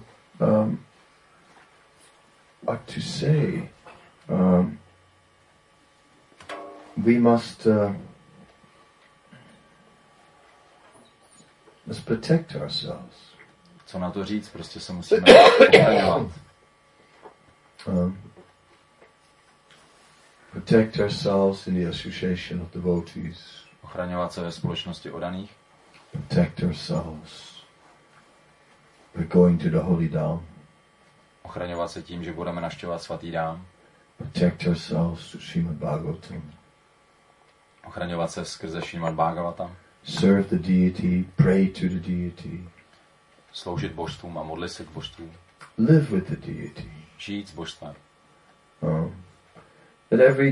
Speaker 1: what to say? We must protect ourselves.
Speaker 3: Co na to říct? Prostě se musíme ochraňovat.
Speaker 1: Protect ourselves in the association of devotees.
Speaker 3: Ochraňovat se ve společnosti oddaných.
Speaker 1: Protect ourselves by going to the holy dham.
Speaker 3: Ochraňovat se tím, že budeme navštěvovat svatý dám.
Speaker 1: Protect ourselves to Srimad Bhagavatam.
Speaker 3: Ochraňovat se skrze Srimad Bhagavatam.
Speaker 1: Serve the deity, pray to the deity.
Speaker 3: Sloužit božstvům a modlit se k božstvům.
Speaker 1: Live with the deity.
Speaker 3: Žít s božstvem.
Speaker 1: That every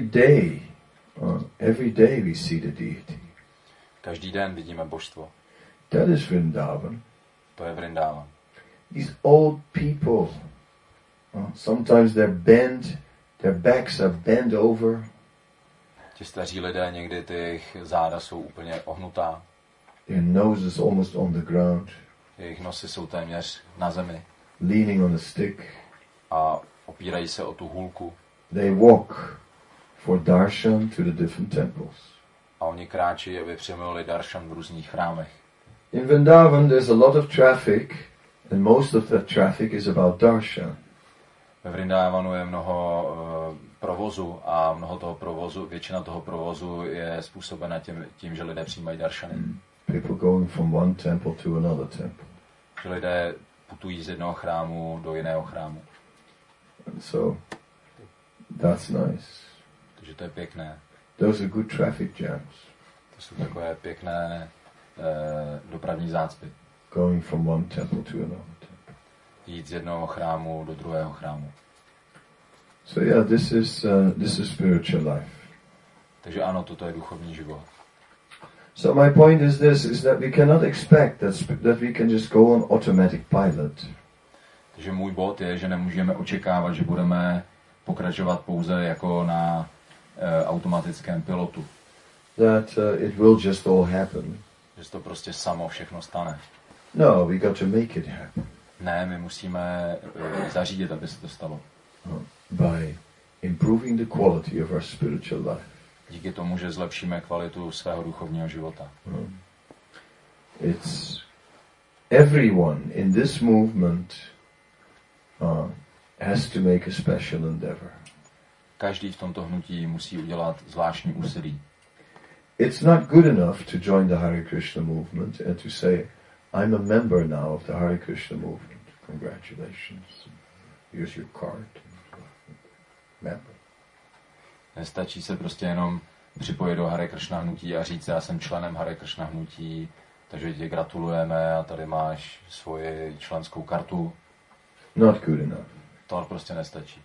Speaker 1: day we see the deity.
Speaker 3: Každý den vidíme božstvo.
Speaker 1: That is Vrindavan.
Speaker 3: To je Vrindavan.
Speaker 1: These old people, sometimes they're bent, their backs are bent over.
Speaker 3: Ti staří lidé, někdy ty jejich záda jsou úplně ohnutá.
Speaker 1: Their nose is almost on the ground.
Speaker 3: Jejich nosy jsou téměř na zemi.
Speaker 1: leaning on a stick.
Speaker 3: A opírají se o tu hůlku.
Speaker 1: They walk for darshan to the different temples.
Speaker 3: A oni kráčí, aby přemluvili darshan v různých chrámech.
Speaker 1: In Vrindavan there's a lot of traffic, and most of that traffic is about darshan.
Speaker 3: Ve Vrindávanu je mnoho provozu a mnoho toho provozu, většina toho provozu je způsobena tím, že lidé přijímají daršany.
Speaker 1: People going from one temple to another temple.
Speaker 3: Že lidé putují z jednoho chrámu do jiného chrámu.
Speaker 1: And so that's nice.
Speaker 3: Takže to je pěkné.
Speaker 1: Those are good traffic jams.
Speaker 3: To jsou takové pěkné dopravní zácpy.
Speaker 1: Going from one temple to another temple.
Speaker 3: Jít z jednoho chrámu do druhého chrámu.
Speaker 1: So yeah, this is spiritual life.
Speaker 3: Takže ano, toto je duchovní život.
Speaker 1: So my point is this: is that we cannot expect that we can just go on automatic pilot.
Speaker 3: Takže můj bod je, že nemůžeme očekávat, že budeme pokračovat pouze jako na automatickém pilotu.
Speaker 1: That it will just all happen.
Speaker 3: Že to prostě samo všechno stane.
Speaker 1: No, we got to make it happen.
Speaker 3: Ne, my musíme zařídit, aby se to stalo.
Speaker 1: By improving the quality of our spiritual life.
Speaker 3: Díky tomu, že zlepšíme kvalitu svého duchovního života.
Speaker 1: It's everyone in this movement has to make a special endeavor.
Speaker 3: Každý v tomto hnutí musí udělat zvláštní úsilí.
Speaker 1: It's not good enough to join the Hare Krishna movement and to say, I'm a member now of the Hare Krishna movement. Congratulations. Here's your card. Member.
Speaker 3: Nestačí se prostě jenom připojit do Hare Krishna hnutí a říct, já jsem členem Hare Krishna hnutí, takže ti gratulujeme a tady máš svoji členskou kartu.
Speaker 1: Not good enough.
Speaker 3: To prostě nestačí.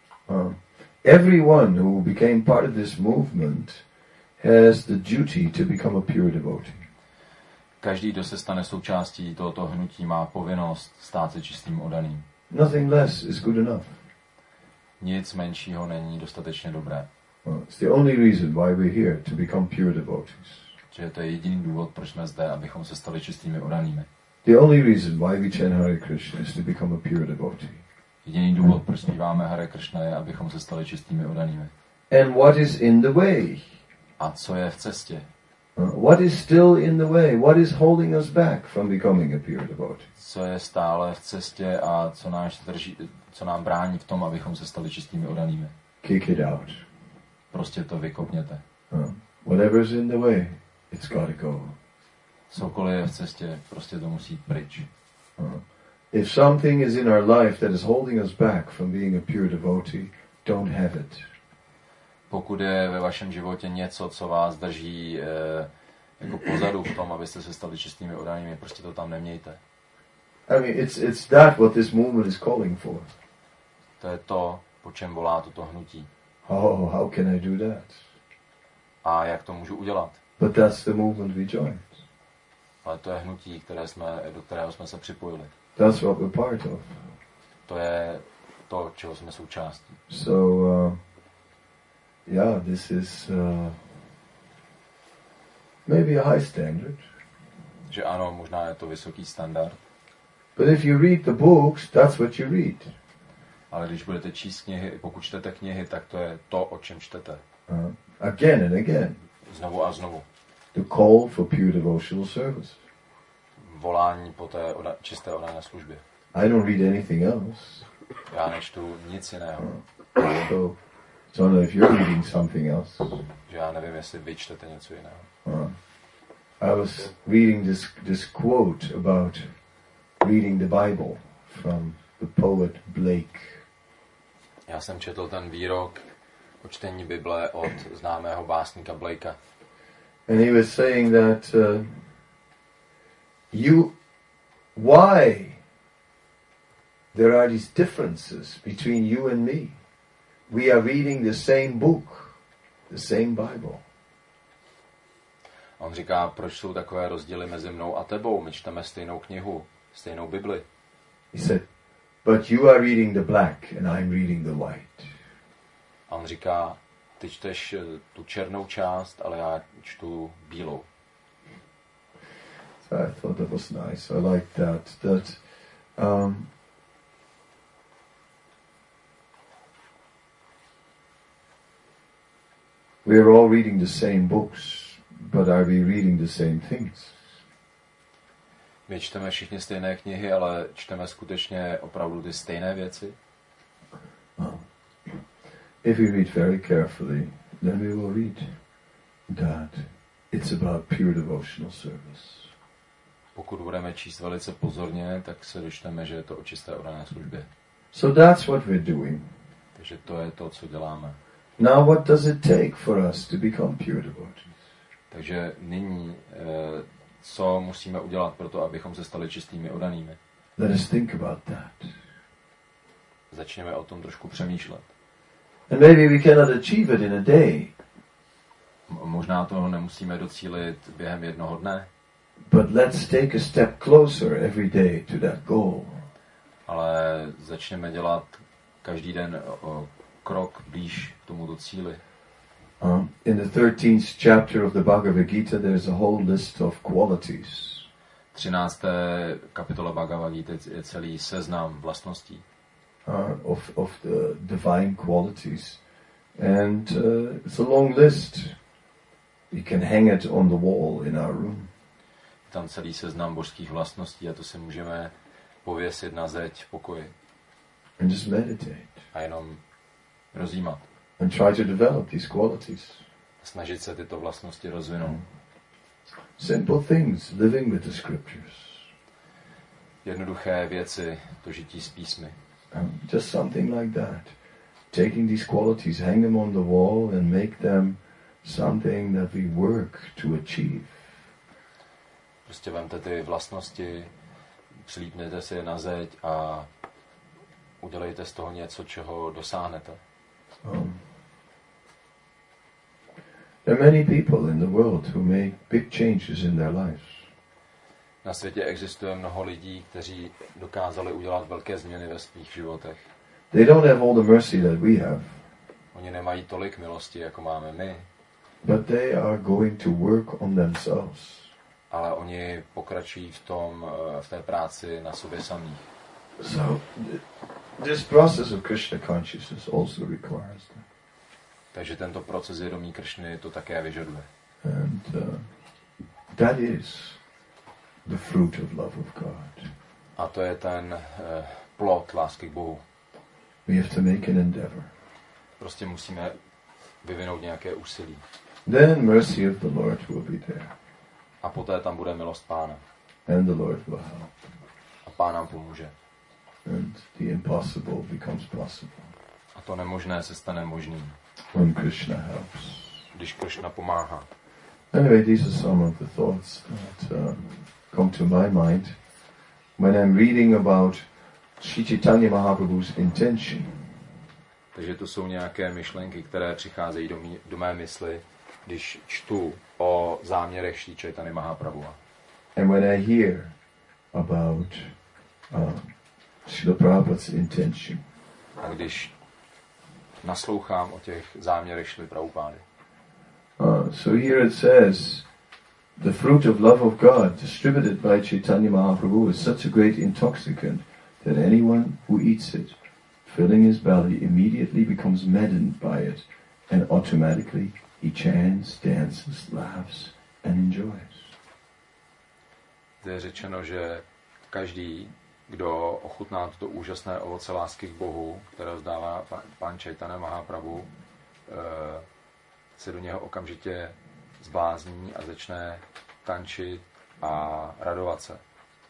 Speaker 1: Everyone who became part of this movement has the duty to become a pure devotee.
Speaker 3: Každý, kdo se stane součástí tohoto hnutí, má povinnost stát se čistým oddaným.
Speaker 1: Nothing less is good enough.
Speaker 3: Nic menšího není dostatečně dobré.
Speaker 1: It's the only reason why we're here, to become pure devotees.
Speaker 3: Že to je jediný důvod, proč jsme zde, abychom se stali čistými oddanými.
Speaker 1: The only reason why we chant Hare Krishna is to become a pure devotee.
Speaker 3: Jediný důvod, proč zpíváme Hare Krishna, je, abychom se stali čistými oddanými.
Speaker 1: And what is in the way?
Speaker 3: A co je v cestě?
Speaker 1: What is still in the way? What is holding us back from becoming a pure devotee?
Speaker 3: Co je stále v cestě a co nám brání v tom, abychom se stali čistými oddanými?
Speaker 1: Kick it out.
Speaker 3: Prostě to vykopněte.
Speaker 1: Whatever's in the way, it's got to go.
Speaker 3: Cokoliv je v cestě, prostě to musí pryč.
Speaker 1: If something is in our life that is holding us back from being a pure devotee, don't have it.
Speaker 3: Pokud je ve vašem životě něco, co vás drží jako pozadu v tom, abyste se stali čistými oddanými, prostě to tam nemějte.
Speaker 1: I mean, it's that what this movement is calling for.
Speaker 3: To je to, po čem volá toto hnutí.
Speaker 1: Oh, how can I do that?
Speaker 3: A jak to můžu udělat?
Speaker 1: But that's the movement we joined.
Speaker 3: Ale to je hnutí, do kterého jsme se připojili.
Speaker 1: That's what we're part of.
Speaker 3: To je to, čeho jsme součástí.
Speaker 1: So, yeah, this is maybe a high standard.
Speaker 3: Že ano, možná je to vysoký standard.
Speaker 1: But if you read the books, that's what you read.
Speaker 3: Ale když budete číst knihy, pokud čtete knihy, tak to je to, o čem čtete.
Speaker 1: Again and again.
Speaker 3: Znovu a znovu.
Speaker 1: The call for pure devotional service.
Speaker 3: Volání po té čisté oddané službě.
Speaker 1: I don't read anything else.
Speaker 3: Já nečtu nic jiného.
Speaker 1: So, I don't know if you're reading something else.
Speaker 3: Že já nevím, jestli vy čtete něco jiného.
Speaker 1: I was reading this quote about reading the Bible from the poet Blake.
Speaker 3: Já jsem četl ten výrok o čtení Bible od známého básníka Blakea.
Speaker 1: And he was saying that why there are these differences between you and me. We are reading the same book, the same Bible.
Speaker 3: On říká, proč jsou takové rozdíly mezi mnou a tebou? My čteme stejnou knihu, stejnou Bibli.
Speaker 1: He said, but you are reading the black and I'm reading the white.
Speaker 3: A on říká, ty čteš tu černou část, ale já čtu bílou.
Speaker 1: So I thought that was nice. I liked that. We are all reading the same books, but are we reading the same things?
Speaker 3: My čteme všichni stejné knihy, ale čteme skutečně opravdu ty stejné věci?
Speaker 1: If we read very carefully, then we will read that it's about pure devotional service.
Speaker 3: Pokud budeme číst velice pozorně, tak se dočteme, že je to o čisté oddané službě.
Speaker 1: So that's what we're doing.
Speaker 3: Takže to je to, co děláme.
Speaker 1: Now what does it take for us to become pure devotees?
Speaker 3: Takže nyní, co musíme udělat pro to, abychom se stali čistými oddanými?
Speaker 1: Let us think about that.
Speaker 3: Začněme o tom trošku přemýšlet.
Speaker 1: And maybe we cannot achieve it in a day.
Speaker 3: Možná toho nemusíme docílit během jednoho dne.
Speaker 1: But let's take a step closer every day to that goal.
Speaker 3: Ale začněme dělat každý den krok blíž k tomuto cíli.
Speaker 1: In the 13th chapter of the Bhagavad Gita, there's a whole list of qualities.
Speaker 3: 13. kapitola Bhagavad Gita je celý seznam vlastností.
Speaker 1: Of the divine qualities. And it's a long list. We can hang it on the wall in our room.
Speaker 3: Tam celý seznam božských vlastností a to si můžeme pověsit na zeď v pokoji.
Speaker 1: And just meditate.
Speaker 3: A jenom rozjímat.
Speaker 1: And try to develop these qualities.
Speaker 3: Snažit se tyto vlastnosti rozvinout.
Speaker 1: Simple things, living with the scriptures.
Speaker 3: Jednoduché věci, to žití s písmy.
Speaker 1: Just something like that. Taking these qualities, hang them on the wall and make them something that we work to achieve.
Speaker 3: Prostě vemte ty vlastnosti, přilípněte si je na zeď a udělejte z toho něco, čeho dosáhnete.
Speaker 1: There are many people in the world who make big changes in their lives.
Speaker 3: Na světě existuje mnoho lidí, kteří dokázali udělat velké změny ve svých životech.
Speaker 1: They don't have all the mercy that we have.
Speaker 3: Oni nemají tolik milosti, jako máme my.
Speaker 1: But they are going to work on themselves.
Speaker 3: Ale oni pokračují v té práci na sobě samých.
Speaker 1: So this process of Krishna consciousness also requires that.
Speaker 3: Takže tento proces vědomí Krišny to také vyžaduje.
Speaker 1: And that is the fruit of love of God.
Speaker 3: A to je ten plod lásky k Bohu.
Speaker 1: We have to make an endeavor.
Speaker 3: Prostě musíme vyvinout nějaké úsilí.
Speaker 1: Then mercy of the Lord will be there.
Speaker 3: A poté tam bude milost Pána.
Speaker 1: And the Lord will help.
Speaker 3: A Pán nám pomůže.
Speaker 1: And the impossible becomes possible.
Speaker 3: A to nemožné se stane možným.
Speaker 1: When Krishna helps.
Speaker 3: Když Krishna pomáhá.
Speaker 1: Anyway, these are some of the thoughts that come to my mind when I'm reading about Sri Chaitanya Mahaprabhu's intention.
Speaker 3: Takže to jsou nějaké myšlenky, které přicházejí do mé mysli, když čtu o záměrech Sri Chaitanya Mahaprabhu.
Speaker 1: And when I hear about Srila Prabhupada's intention.
Speaker 3: A když naslouchám o těch záměrech Šrily Prabhupády.
Speaker 1: So here it says, the fruit of love of God distributed by Chaitanya Mahaprabhu is such a great intoxicant that anyone who eats it, filling his belly, immediately becomes maddened by it, and automatically he chants, dances, laughs, and enjoys.
Speaker 3: Zde je řečeno, že každý, kdo ochutná toto úžasné ovoce lásky k Bohu, které rozdává pán Chaitanya Mahaprabhu, se do něho okamžitě zblázní a začne tančit a radovat se.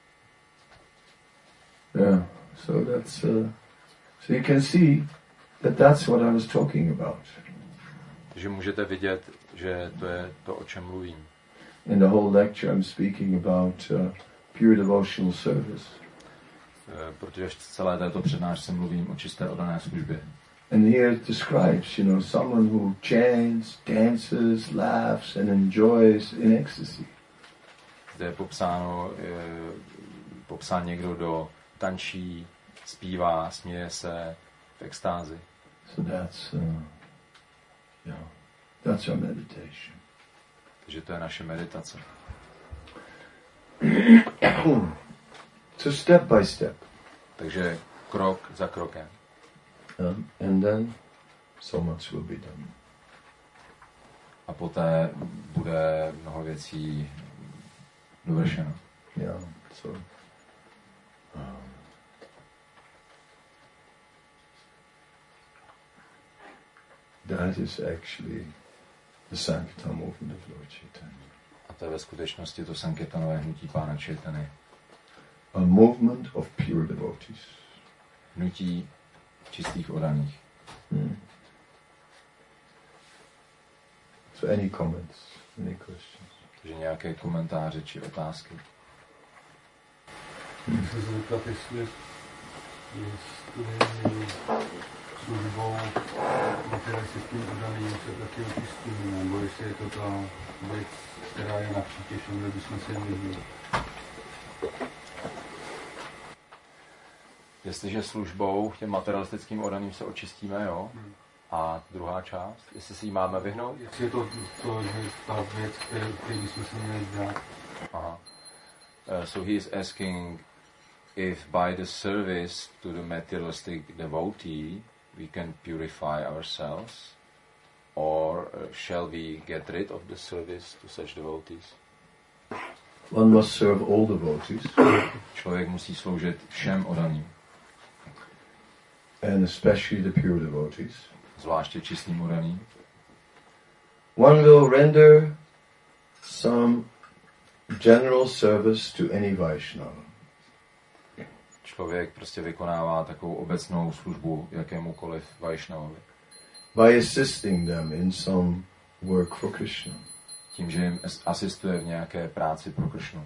Speaker 1: Yeah, so that's so you can see that that's what I was talking about.
Speaker 3: Takže můžete vidět, že to je to, o čem mluvím.
Speaker 1: In the whole lecture I'm speaking about pure devotional service.
Speaker 3: Protože v celé této přednášce mluvím o čisté oddané službě.
Speaker 1: And here it describes, someone who chants, dances, laughs and enjoys in ecstasy.
Speaker 3: Zde je popsán někdo, kdo tančí, zpívá, směje se v extázi.
Speaker 1: So that's our meditation.
Speaker 3: Takže to je naše meditace.
Speaker 1: So step by step.
Speaker 3: Takže krok za krokem.
Speaker 1: And then so much will be done.
Speaker 3: a poté bude mnoho věcí dovršeno.
Speaker 1: Yeah, so that is actually the Sankirtan movement of Lord Chaitanya.
Speaker 3: A to je ve skutečnosti to Sankirtanové hnutí Pána Chaitanya.
Speaker 1: A movement of pure devotees.
Speaker 3: Hnutí čistých oddaných.
Speaker 1: So any comments, any questions?
Speaker 3: Takže nějaké komentáře či otázky?
Speaker 5: Chci se zeptat, jestli službou materialistickým oddaným se taky očistíme, nebo jestli je to ta věc, která je na přítěž, kde bychom se měli.
Speaker 3: Jestliže službou těm materialistickým oddaným se očistíme, jo? A druhá část, jestli si ji máme vyhnout?
Speaker 5: Jestli je to že ta věc, který bychom se měli dát.
Speaker 3: Aha. So he is asking if by the service to the materialistic devotee we can purify ourselves, or shall we get rid of the service to such devotees?
Speaker 1: One must serve all devotees.
Speaker 3: Člověk musí sloužit všem oddaným.
Speaker 1: And especially the pure devotees.
Speaker 3: Zvláště čistým oddaným.
Speaker 1: One will render some general service to any Vaishnava.
Speaker 3: Člověk prostě vykonává takovou obecnou službu jakémukoliv Vaishnavovi.
Speaker 1: By assisting them in some work for Krishna.
Speaker 3: Tím, že jim asistuje v nějaké práci pro Krishnu.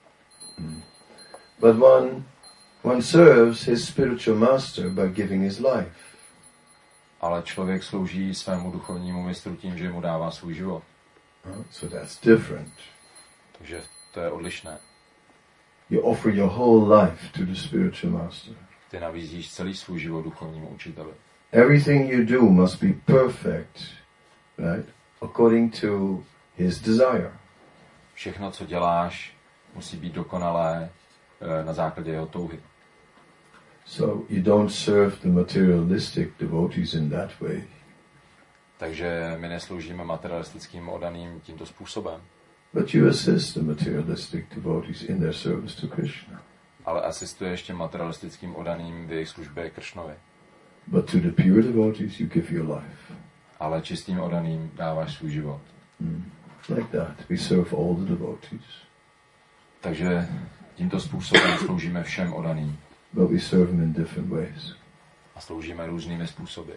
Speaker 1: But one serves his spiritual master by giving his life.
Speaker 3: Ale člověk slouží svému duchovnímu mistru tím, že mu dává svůj život.
Speaker 1: So that's different.
Speaker 3: Takže to je odlišné.
Speaker 1: You offer your whole life to the spiritual master.
Speaker 3: Ty nabízíš celý svůj život duchovnímu učiteli.
Speaker 1: Everything you do must be perfect, right? According to his desire.
Speaker 3: Všechno, co děláš, musí být dokonalé na základě jeho touhy.
Speaker 1: So you don't serve the materialistic devotees in that way.
Speaker 3: Takže my nesloužíme materialistickým oddaným tímto způsobem.
Speaker 1: But you assist the materialistic devotees in their service to Krishna.
Speaker 3: Ale asistuješ těm materialistickým oddaným v jejich službě Kršnovi.
Speaker 1: But to the pure devotees you give your life.
Speaker 3: Ale čistým oddaným dáváš svůj život.
Speaker 1: Like that. We serve all the devotees.
Speaker 3: Takže tímto způsobem sloužíme všem oddaným.
Speaker 1: But we serve them in different ways.
Speaker 3: A sloužíme různými způsoby.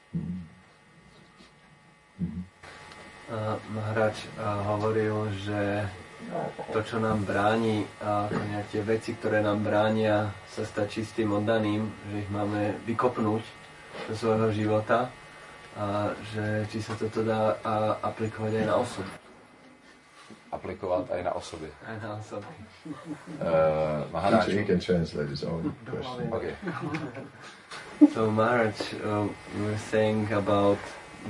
Speaker 4: Maharaj hovoril, že to, čo nám bráni, tie veci, ktoré nám bránia sa stať čistým oddaným, že ich máme vykopnúť do svojho života a že či sa toto dá aplikovať aj na osoby.
Speaker 3: Aplikovat aj na osoby.
Speaker 4: Aj na osoby.
Speaker 3: Maharaj.
Speaker 1: He can translate his own question.
Speaker 3: Okay.
Speaker 4: So Maharaj, you were saying about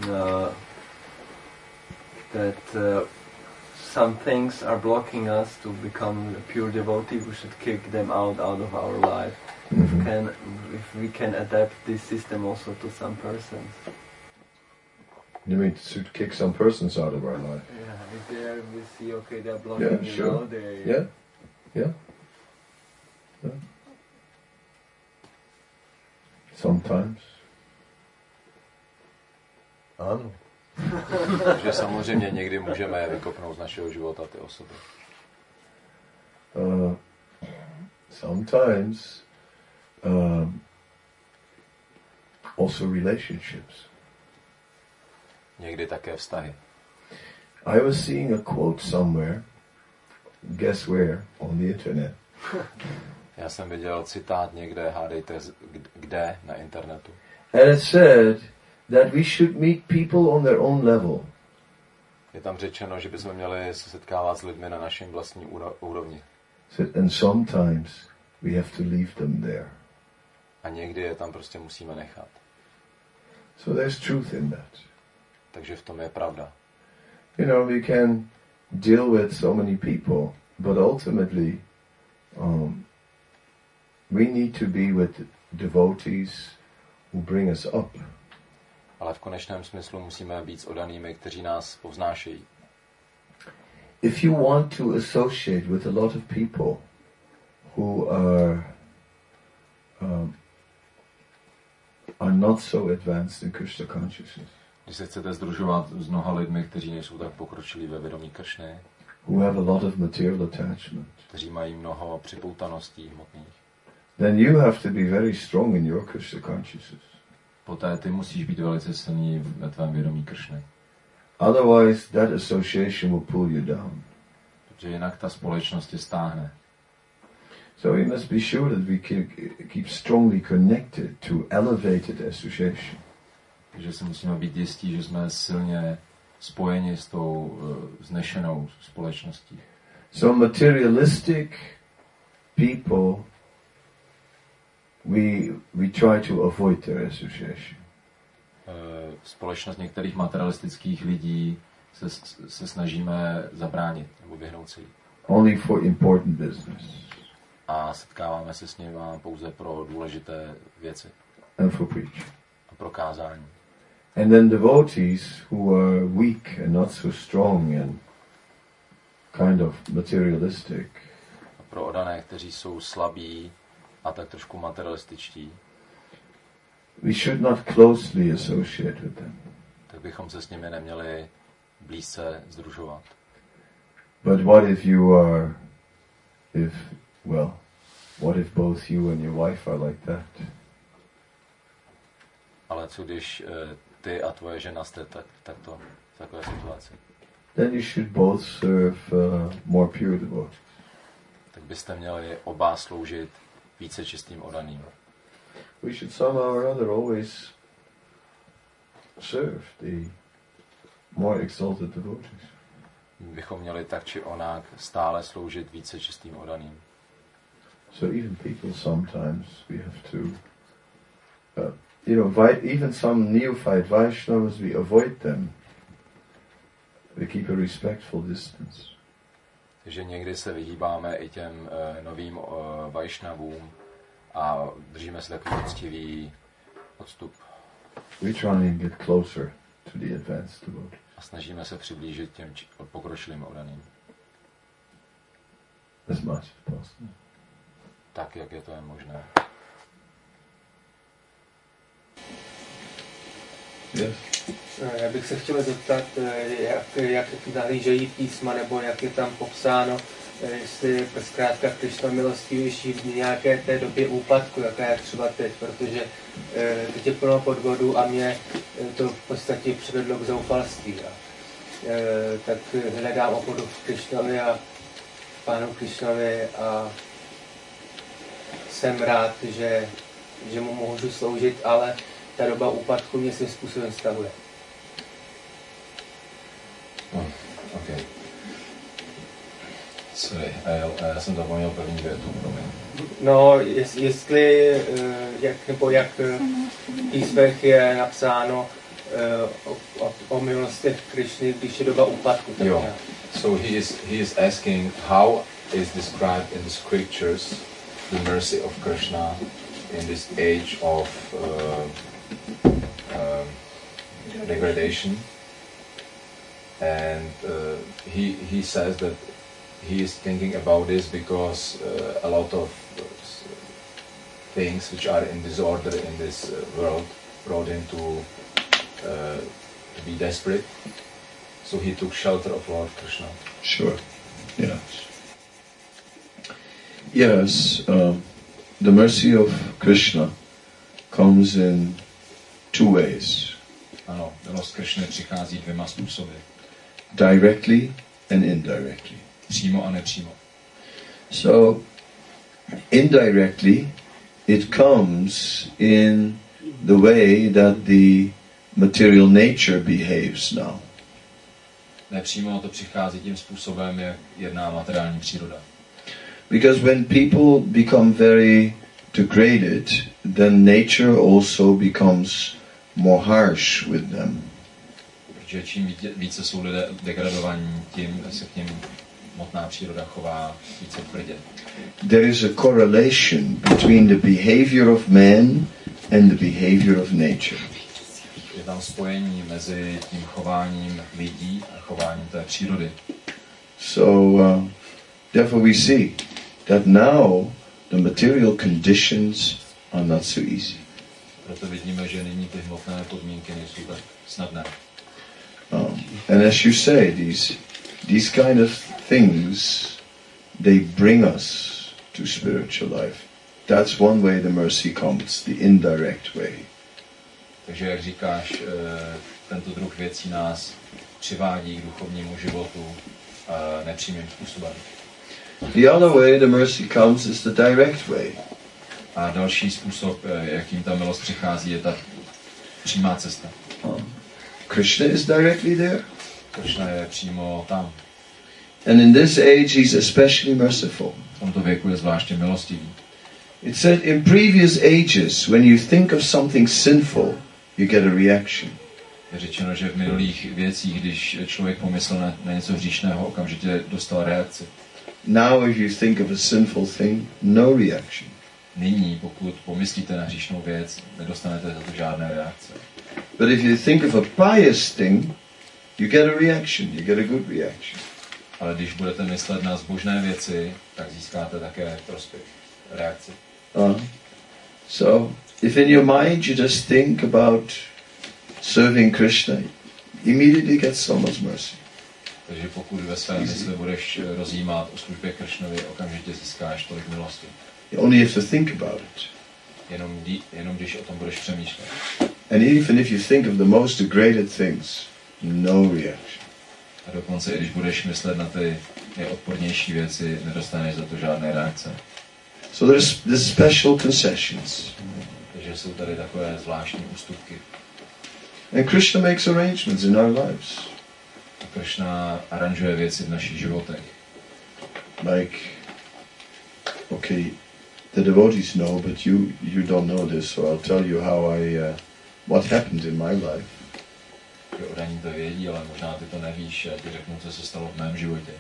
Speaker 4: that some things are blocking us to become a pure devotee. We should kick them out of our life. If we can adapt this system also to some persons.
Speaker 1: You mean to kick some persons out of our life?
Speaker 4: Yeah, if we see, okay, they're blocking,
Speaker 1: Yeah, sure. Yeah. Sometimes. Ano.
Speaker 3: Takže samozřejmě někdy můžeme vykopnout z našeho života ty osoby.
Speaker 1: Sometimes also relationships.
Speaker 3: Někdy také vztahy.
Speaker 1: I was seeing a quote somewhere, guess where, on the internet.
Speaker 3: Já jsem viděl citát někde, hádejte kde na internetu.
Speaker 1: And it said that we should meet people on their own level.
Speaker 3: Je tam řečeno, že bychom měli se setkávat s lidmi na našem vlastní úrovni.
Speaker 1: And sometimes we have to leave them there.
Speaker 3: A někdy je tam prostě musíme nechat.
Speaker 1: So there's truth in that.
Speaker 3: Takže v tom je pravda.
Speaker 1: You know, we can deal with so many people, but ultimately we need to be with devotees who bring us up.
Speaker 3: ale v konečném smyslu musíme být s oddanými, kteří nás povznášejí.
Speaker 1: If you want to associate with a lot of people who are not so advanced in Krishna consciousness,
Speaker 3: Když se chcete sdružovat s mnoha lidmi, kteří nejsou tak pokročilí ve vědomí Kršny,
Speaker 1: who have a lot of material attachment,
Speaker 3: kteří mají mnoho připoutaností hmotných,
Speaker 1: then you have to be very strong in your Krishna consciousness.
Speaker 3: poté ty musíš být velice silný ve tvém vědomí Kršny.
Speaker 1: Otherwise, that association will pull you down.
Speaker 3: Protože jinak ta společnost tě stáhne.
Speaker 1: So we must be sure that we keep strongly connected to elevated association.
Speaker 3: Takže si musíme být jistí, že jsme silně spojeni s tou vznešenou společností.
Speaker 1: So materialistic people, we try to avoid their association.
Speaker 3: Společnost některých materialistických lidí se snažíme zabránit nebo vyhnout si.
Speaker 1: Only for important business.
Speaker 3: A setkáváme se s nimi pouze pro důležité věci.
Speaker 1: And for preaching.
Speaker 3: A pro kázání.
Speaker 1: And then devotees who are weak and not so strong and kind of materialistic.
Speaker 3: A pro oddané, kteří jsou slabí a tak trošku materialističtí.
Speaker 1: We should not closely associate with them.
Speaker 3: Tak bychom se s nimi neměli blízce sdružovat.
Speaker 1: But what if you are, what if both you and your wife are like that?
Speaker 3: Ale co když ty a tvoje žena jste takto v takové situaci?
Speaker 1: Then you should both serve more pure devotees.
Speaker 3: Tak byste měli oba sloužit více čistým oddaným.
Speaker 1: We should somehow or other always serve the more exalted devotees.
Speaker 3: Bychom měli tak či onak stále sloužit více čistým oddaným.
Speaker 1: So even people sometimes we have to, even some neophyte Vaishnavas, we avoid them. We keep a respectful distance.
Speaker 3: Takže někdy se vyhýbáme i těm novým Vaishnavům a držíme se takový poctivý odstup.
Speaker 1: We try and get closer to the advanced devotees.
Speaker 3: A snažíme se přiblížit těm pokročilým oddaným.
Speaker 1: As much as possible.
Speaker 3: Tak, jak je to jen možné.
Speaker 1: Yes.
Speaker 6: Já bych se chtěl zeptat, jak nahlížejí písma, nebo jak je tam popsáno, jestli zkrátka Krišna milostivější v nějaké té době úpadku, jaká je třeba teď, protože teď je plno podvodů a mě to v podstatě přivedlo k zoufalství. Tak hledám oporu v Krišnovi a Pánu Krišnovi a jsem rád, že mu můžu sloužit, ale ta doba úpadku mě svým způsobem stavuje.
Speaker 3: Okay. Sorry, já jsem zapomněl první větu, promiň.
Speaker 6: No, jestli, jak v písmech je napsáno o milostech Krišny, když je doba úpadku.
Speaker 3: Jo. So he is asking how is described in the scriptures the mercy of Krishna in this age of degradation, and he says that he is thinking about this because a lot of things which are in disorder in this world brought him to be desperate. So he took shelter of Lord Krishna.
Speaker 1: Sure. Yes. Yes. The mercy of Krishna comes in two ways.
Speaker 3: Ano, milost Krishny přichází dvěma způsoby.
Speaker 1: Directly and indirectly.
Speaker 3: Přímo a nepřímo.
Speaker 1: So, indirectly, it comes in the way that the material nature behaves now.
Speaker 3: Nepřímo to přichází tím způsobem, jak jedná materiální příroda.
Speaker 1: Because when people become very degraded, then nature also becomes more harsh with them.
Speaker 3: Protože čím více jsou lidé degradovaní, tím se k ním hmotná příroda chová více tvrdě.
Speaker 1: There is a correlation between the behavior of man and the behavior of nature.
Speaker 3: je tam spojení mezi tím chováním lidí a chováním té přírody.
Speaker 1: So, therefore we see that now the material conditions are not so easy.
Speaker 3: Proto vidíme, že nyní ty hmotné podmínky nejsou tak snadné.
Speaker 1: And as you say, these kind of things, they bring us to spiritual life. That's one way the mercy comes, the indirect way.
Speaker 3: Takže jak říkáš, tento druh věcí nás přivádí k duchovnímu životu nepřímým způsobem.
Speaker 1: The other way the mercy comes is the direct way.
Speaker 3: A další způsob, jakým ta milost přichází, je ta přímá cesta.
Speaker 1: Krishna is directly there.
Speaker 3: Krishna je přímo tam.
Speaker 1: And in this age he's especially merciful.
Speaker 3: V tomto věku je zvláště milostivý.
Speaker 1: It said in previous ages, when you think of something sinful, you get a reaction.
Speaker 3: Je řečeno, že v minulých věcích, když člověk pomyslel na něco hříšného, okamžitě dostal reakci.
Speaker 1: Now if you think of a sinful thing, no reaction.
Speaker 3: Nyní, pokud pomyslíte na hříšnou věc, nedostanete za to žádné reakce.
Speaker 1: But if you think of a pious thing, you get a reaction, you get a good reaction.
Speaker 3: Ale když budete myslet na zbožné věci, tak získáte také prospěch, reakci.
Speaker 1: So, if in your mind you just think about serving Krishna, immediately get so much mercy.
Speaker 3: Takže pokud ve své mysli budeš rozjímat o službě Kršnovi, okamžitě získáš tolik milosti.
Speaker 1: You only have to think about it.
Speaker 3: Jenom když o tom budeš přemýšlet.
Speaker 1: And even if you think of the most degraded things, no reaction.
Speaker 3: A dokonce i když budeš myslet na ty nejodpornější věci, nedostaneš za to žádné reakce.
Speaker 1: So there's special concessions.
Speaker 3: Takže jsou tady takové zvláštní ústupky.
Speaker 1: And Krishna makes arrangements in our lives.
Speaker 3: A Krishna aranžuje věci v našich životech.
Speaker 1: Like, okay, the devotees know, but you don't know this, so I'll tell you how what happened in my life.
Speaker 3: Odaní to vědí, ale možná ty to nevíš, já ti řeknu, co se stalo v mém životě.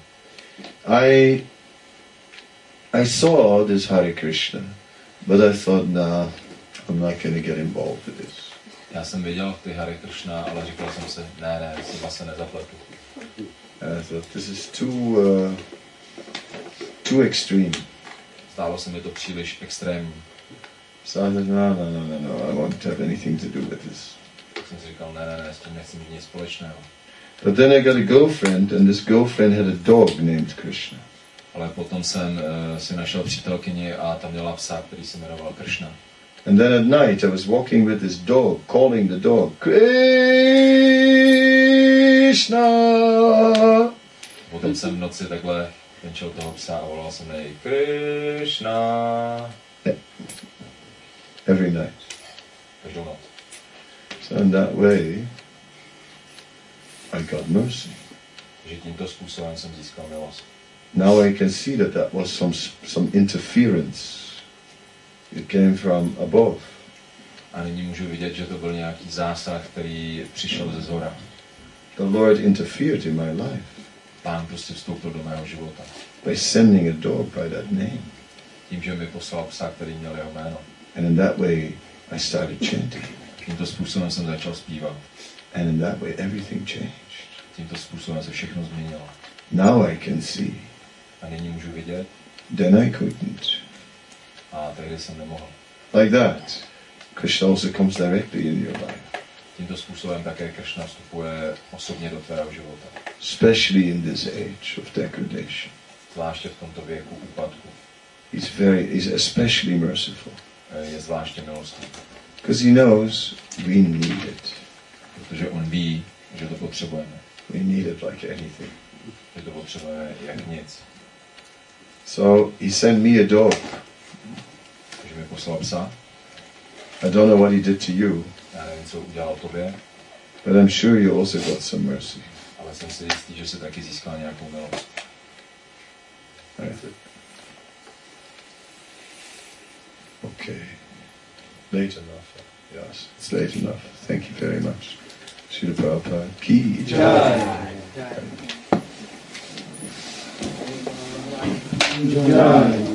Speaker 1: I saw this Hare Krishna, but I thought, nah, I'm not going to get involved with this.
Speaker 3: Já jsem viděl ty Hare Krishna, ale říkal jsem si, ne, s tím se nezapletu.
Speaker 1: I thought, this is too extreme.
Speaker 3: Zdálo se mi to příliš extrémní.
Speaker 1: So I thought, no, I won't have anything to do with this.
Speaker 3: Tak jsem si říkal, ne, s tím nechci mít nic společného.
Speaker 1: But then I got a girlfriend, and this girlfriend had a dog named Krishna.
Speaker 3: Ale potom jsem si našel přítelkyni a tam měla psa, který se jmenoval Krishna.
Speaker 1: And then at night I was walking with this dog, calling the dog, Krishna!
Speaker 3: Potom jsem v noci takhle venčil toho psa a volal jsem jej Krishna.
Speaker 1: Every night.
Speaker 3: Každou noc.
Speaker 1: So in that way, I got mercy.
Speaker 3: Takže tímto způsobem jsem získal milost.
Speaker 1: Now I can see that was some interference. It came from above.
Speaker 3: A nyní můžu vidět, že to byl nějaký zásah, který přišel ze zhora.
Speaker 1: The Lord interfered in my life.
Speaker 3: Pán prostě vstoupil do mého života.
Speaker 1: By sending a dog by that name.
Speaker 3: Tím, že mi poslal psa, který měl jeho jméno.
Speaker 1: And in that way I started chanting.
Speaker 3: Tímto způsobem jsem začal zpívat.
Speaker 1: And in that way everything changed.
Speaker 3: Tímto způsobem se všechno změnilo.
Speaker 1: Now I can see.
Speaker 3: A nyní můžu vidět.
Speaker 1: Then I couldn't.
Speaker 3: A tehdy jsem nemohl.
Speaker 1: Like that, Krishna also comes directly in your life.
Speaker 3: Tímto způsobem také Krishna vstupuje osobně do tvého života.
Speaker 1: Especially in this age of degradation.
Speaker 3: Zvláště v tomto věku úpadku.
Speaker 1: He's especially merciful.
Speaker 3: Je zvláště milostivý.
Speaker 1: Because he knows we need it.
Speaker 3: Protože on ví, že to potřebujeme.
Speaker 1: We need it like anything.
Speaker 3: Že to potřebujeme jak nic.
Speaker 1: So he sent me a dog.
Speaker 3: Takže mi poslal psa.
Speaker 1: I don't know what he did to you.
Speaker 3: Já nevím, co udělal tobě.
Speaker 1: But I'm sure you also got some mercy.
Speaker 3: Ale jsem si jistý, že jsi taky získal nějakou milost.
Speaker 1: Okay. Late enough. Yes, it's late enough. Thank you very much. Srila Prabhupada ki jai.
Speaker 5: Jai.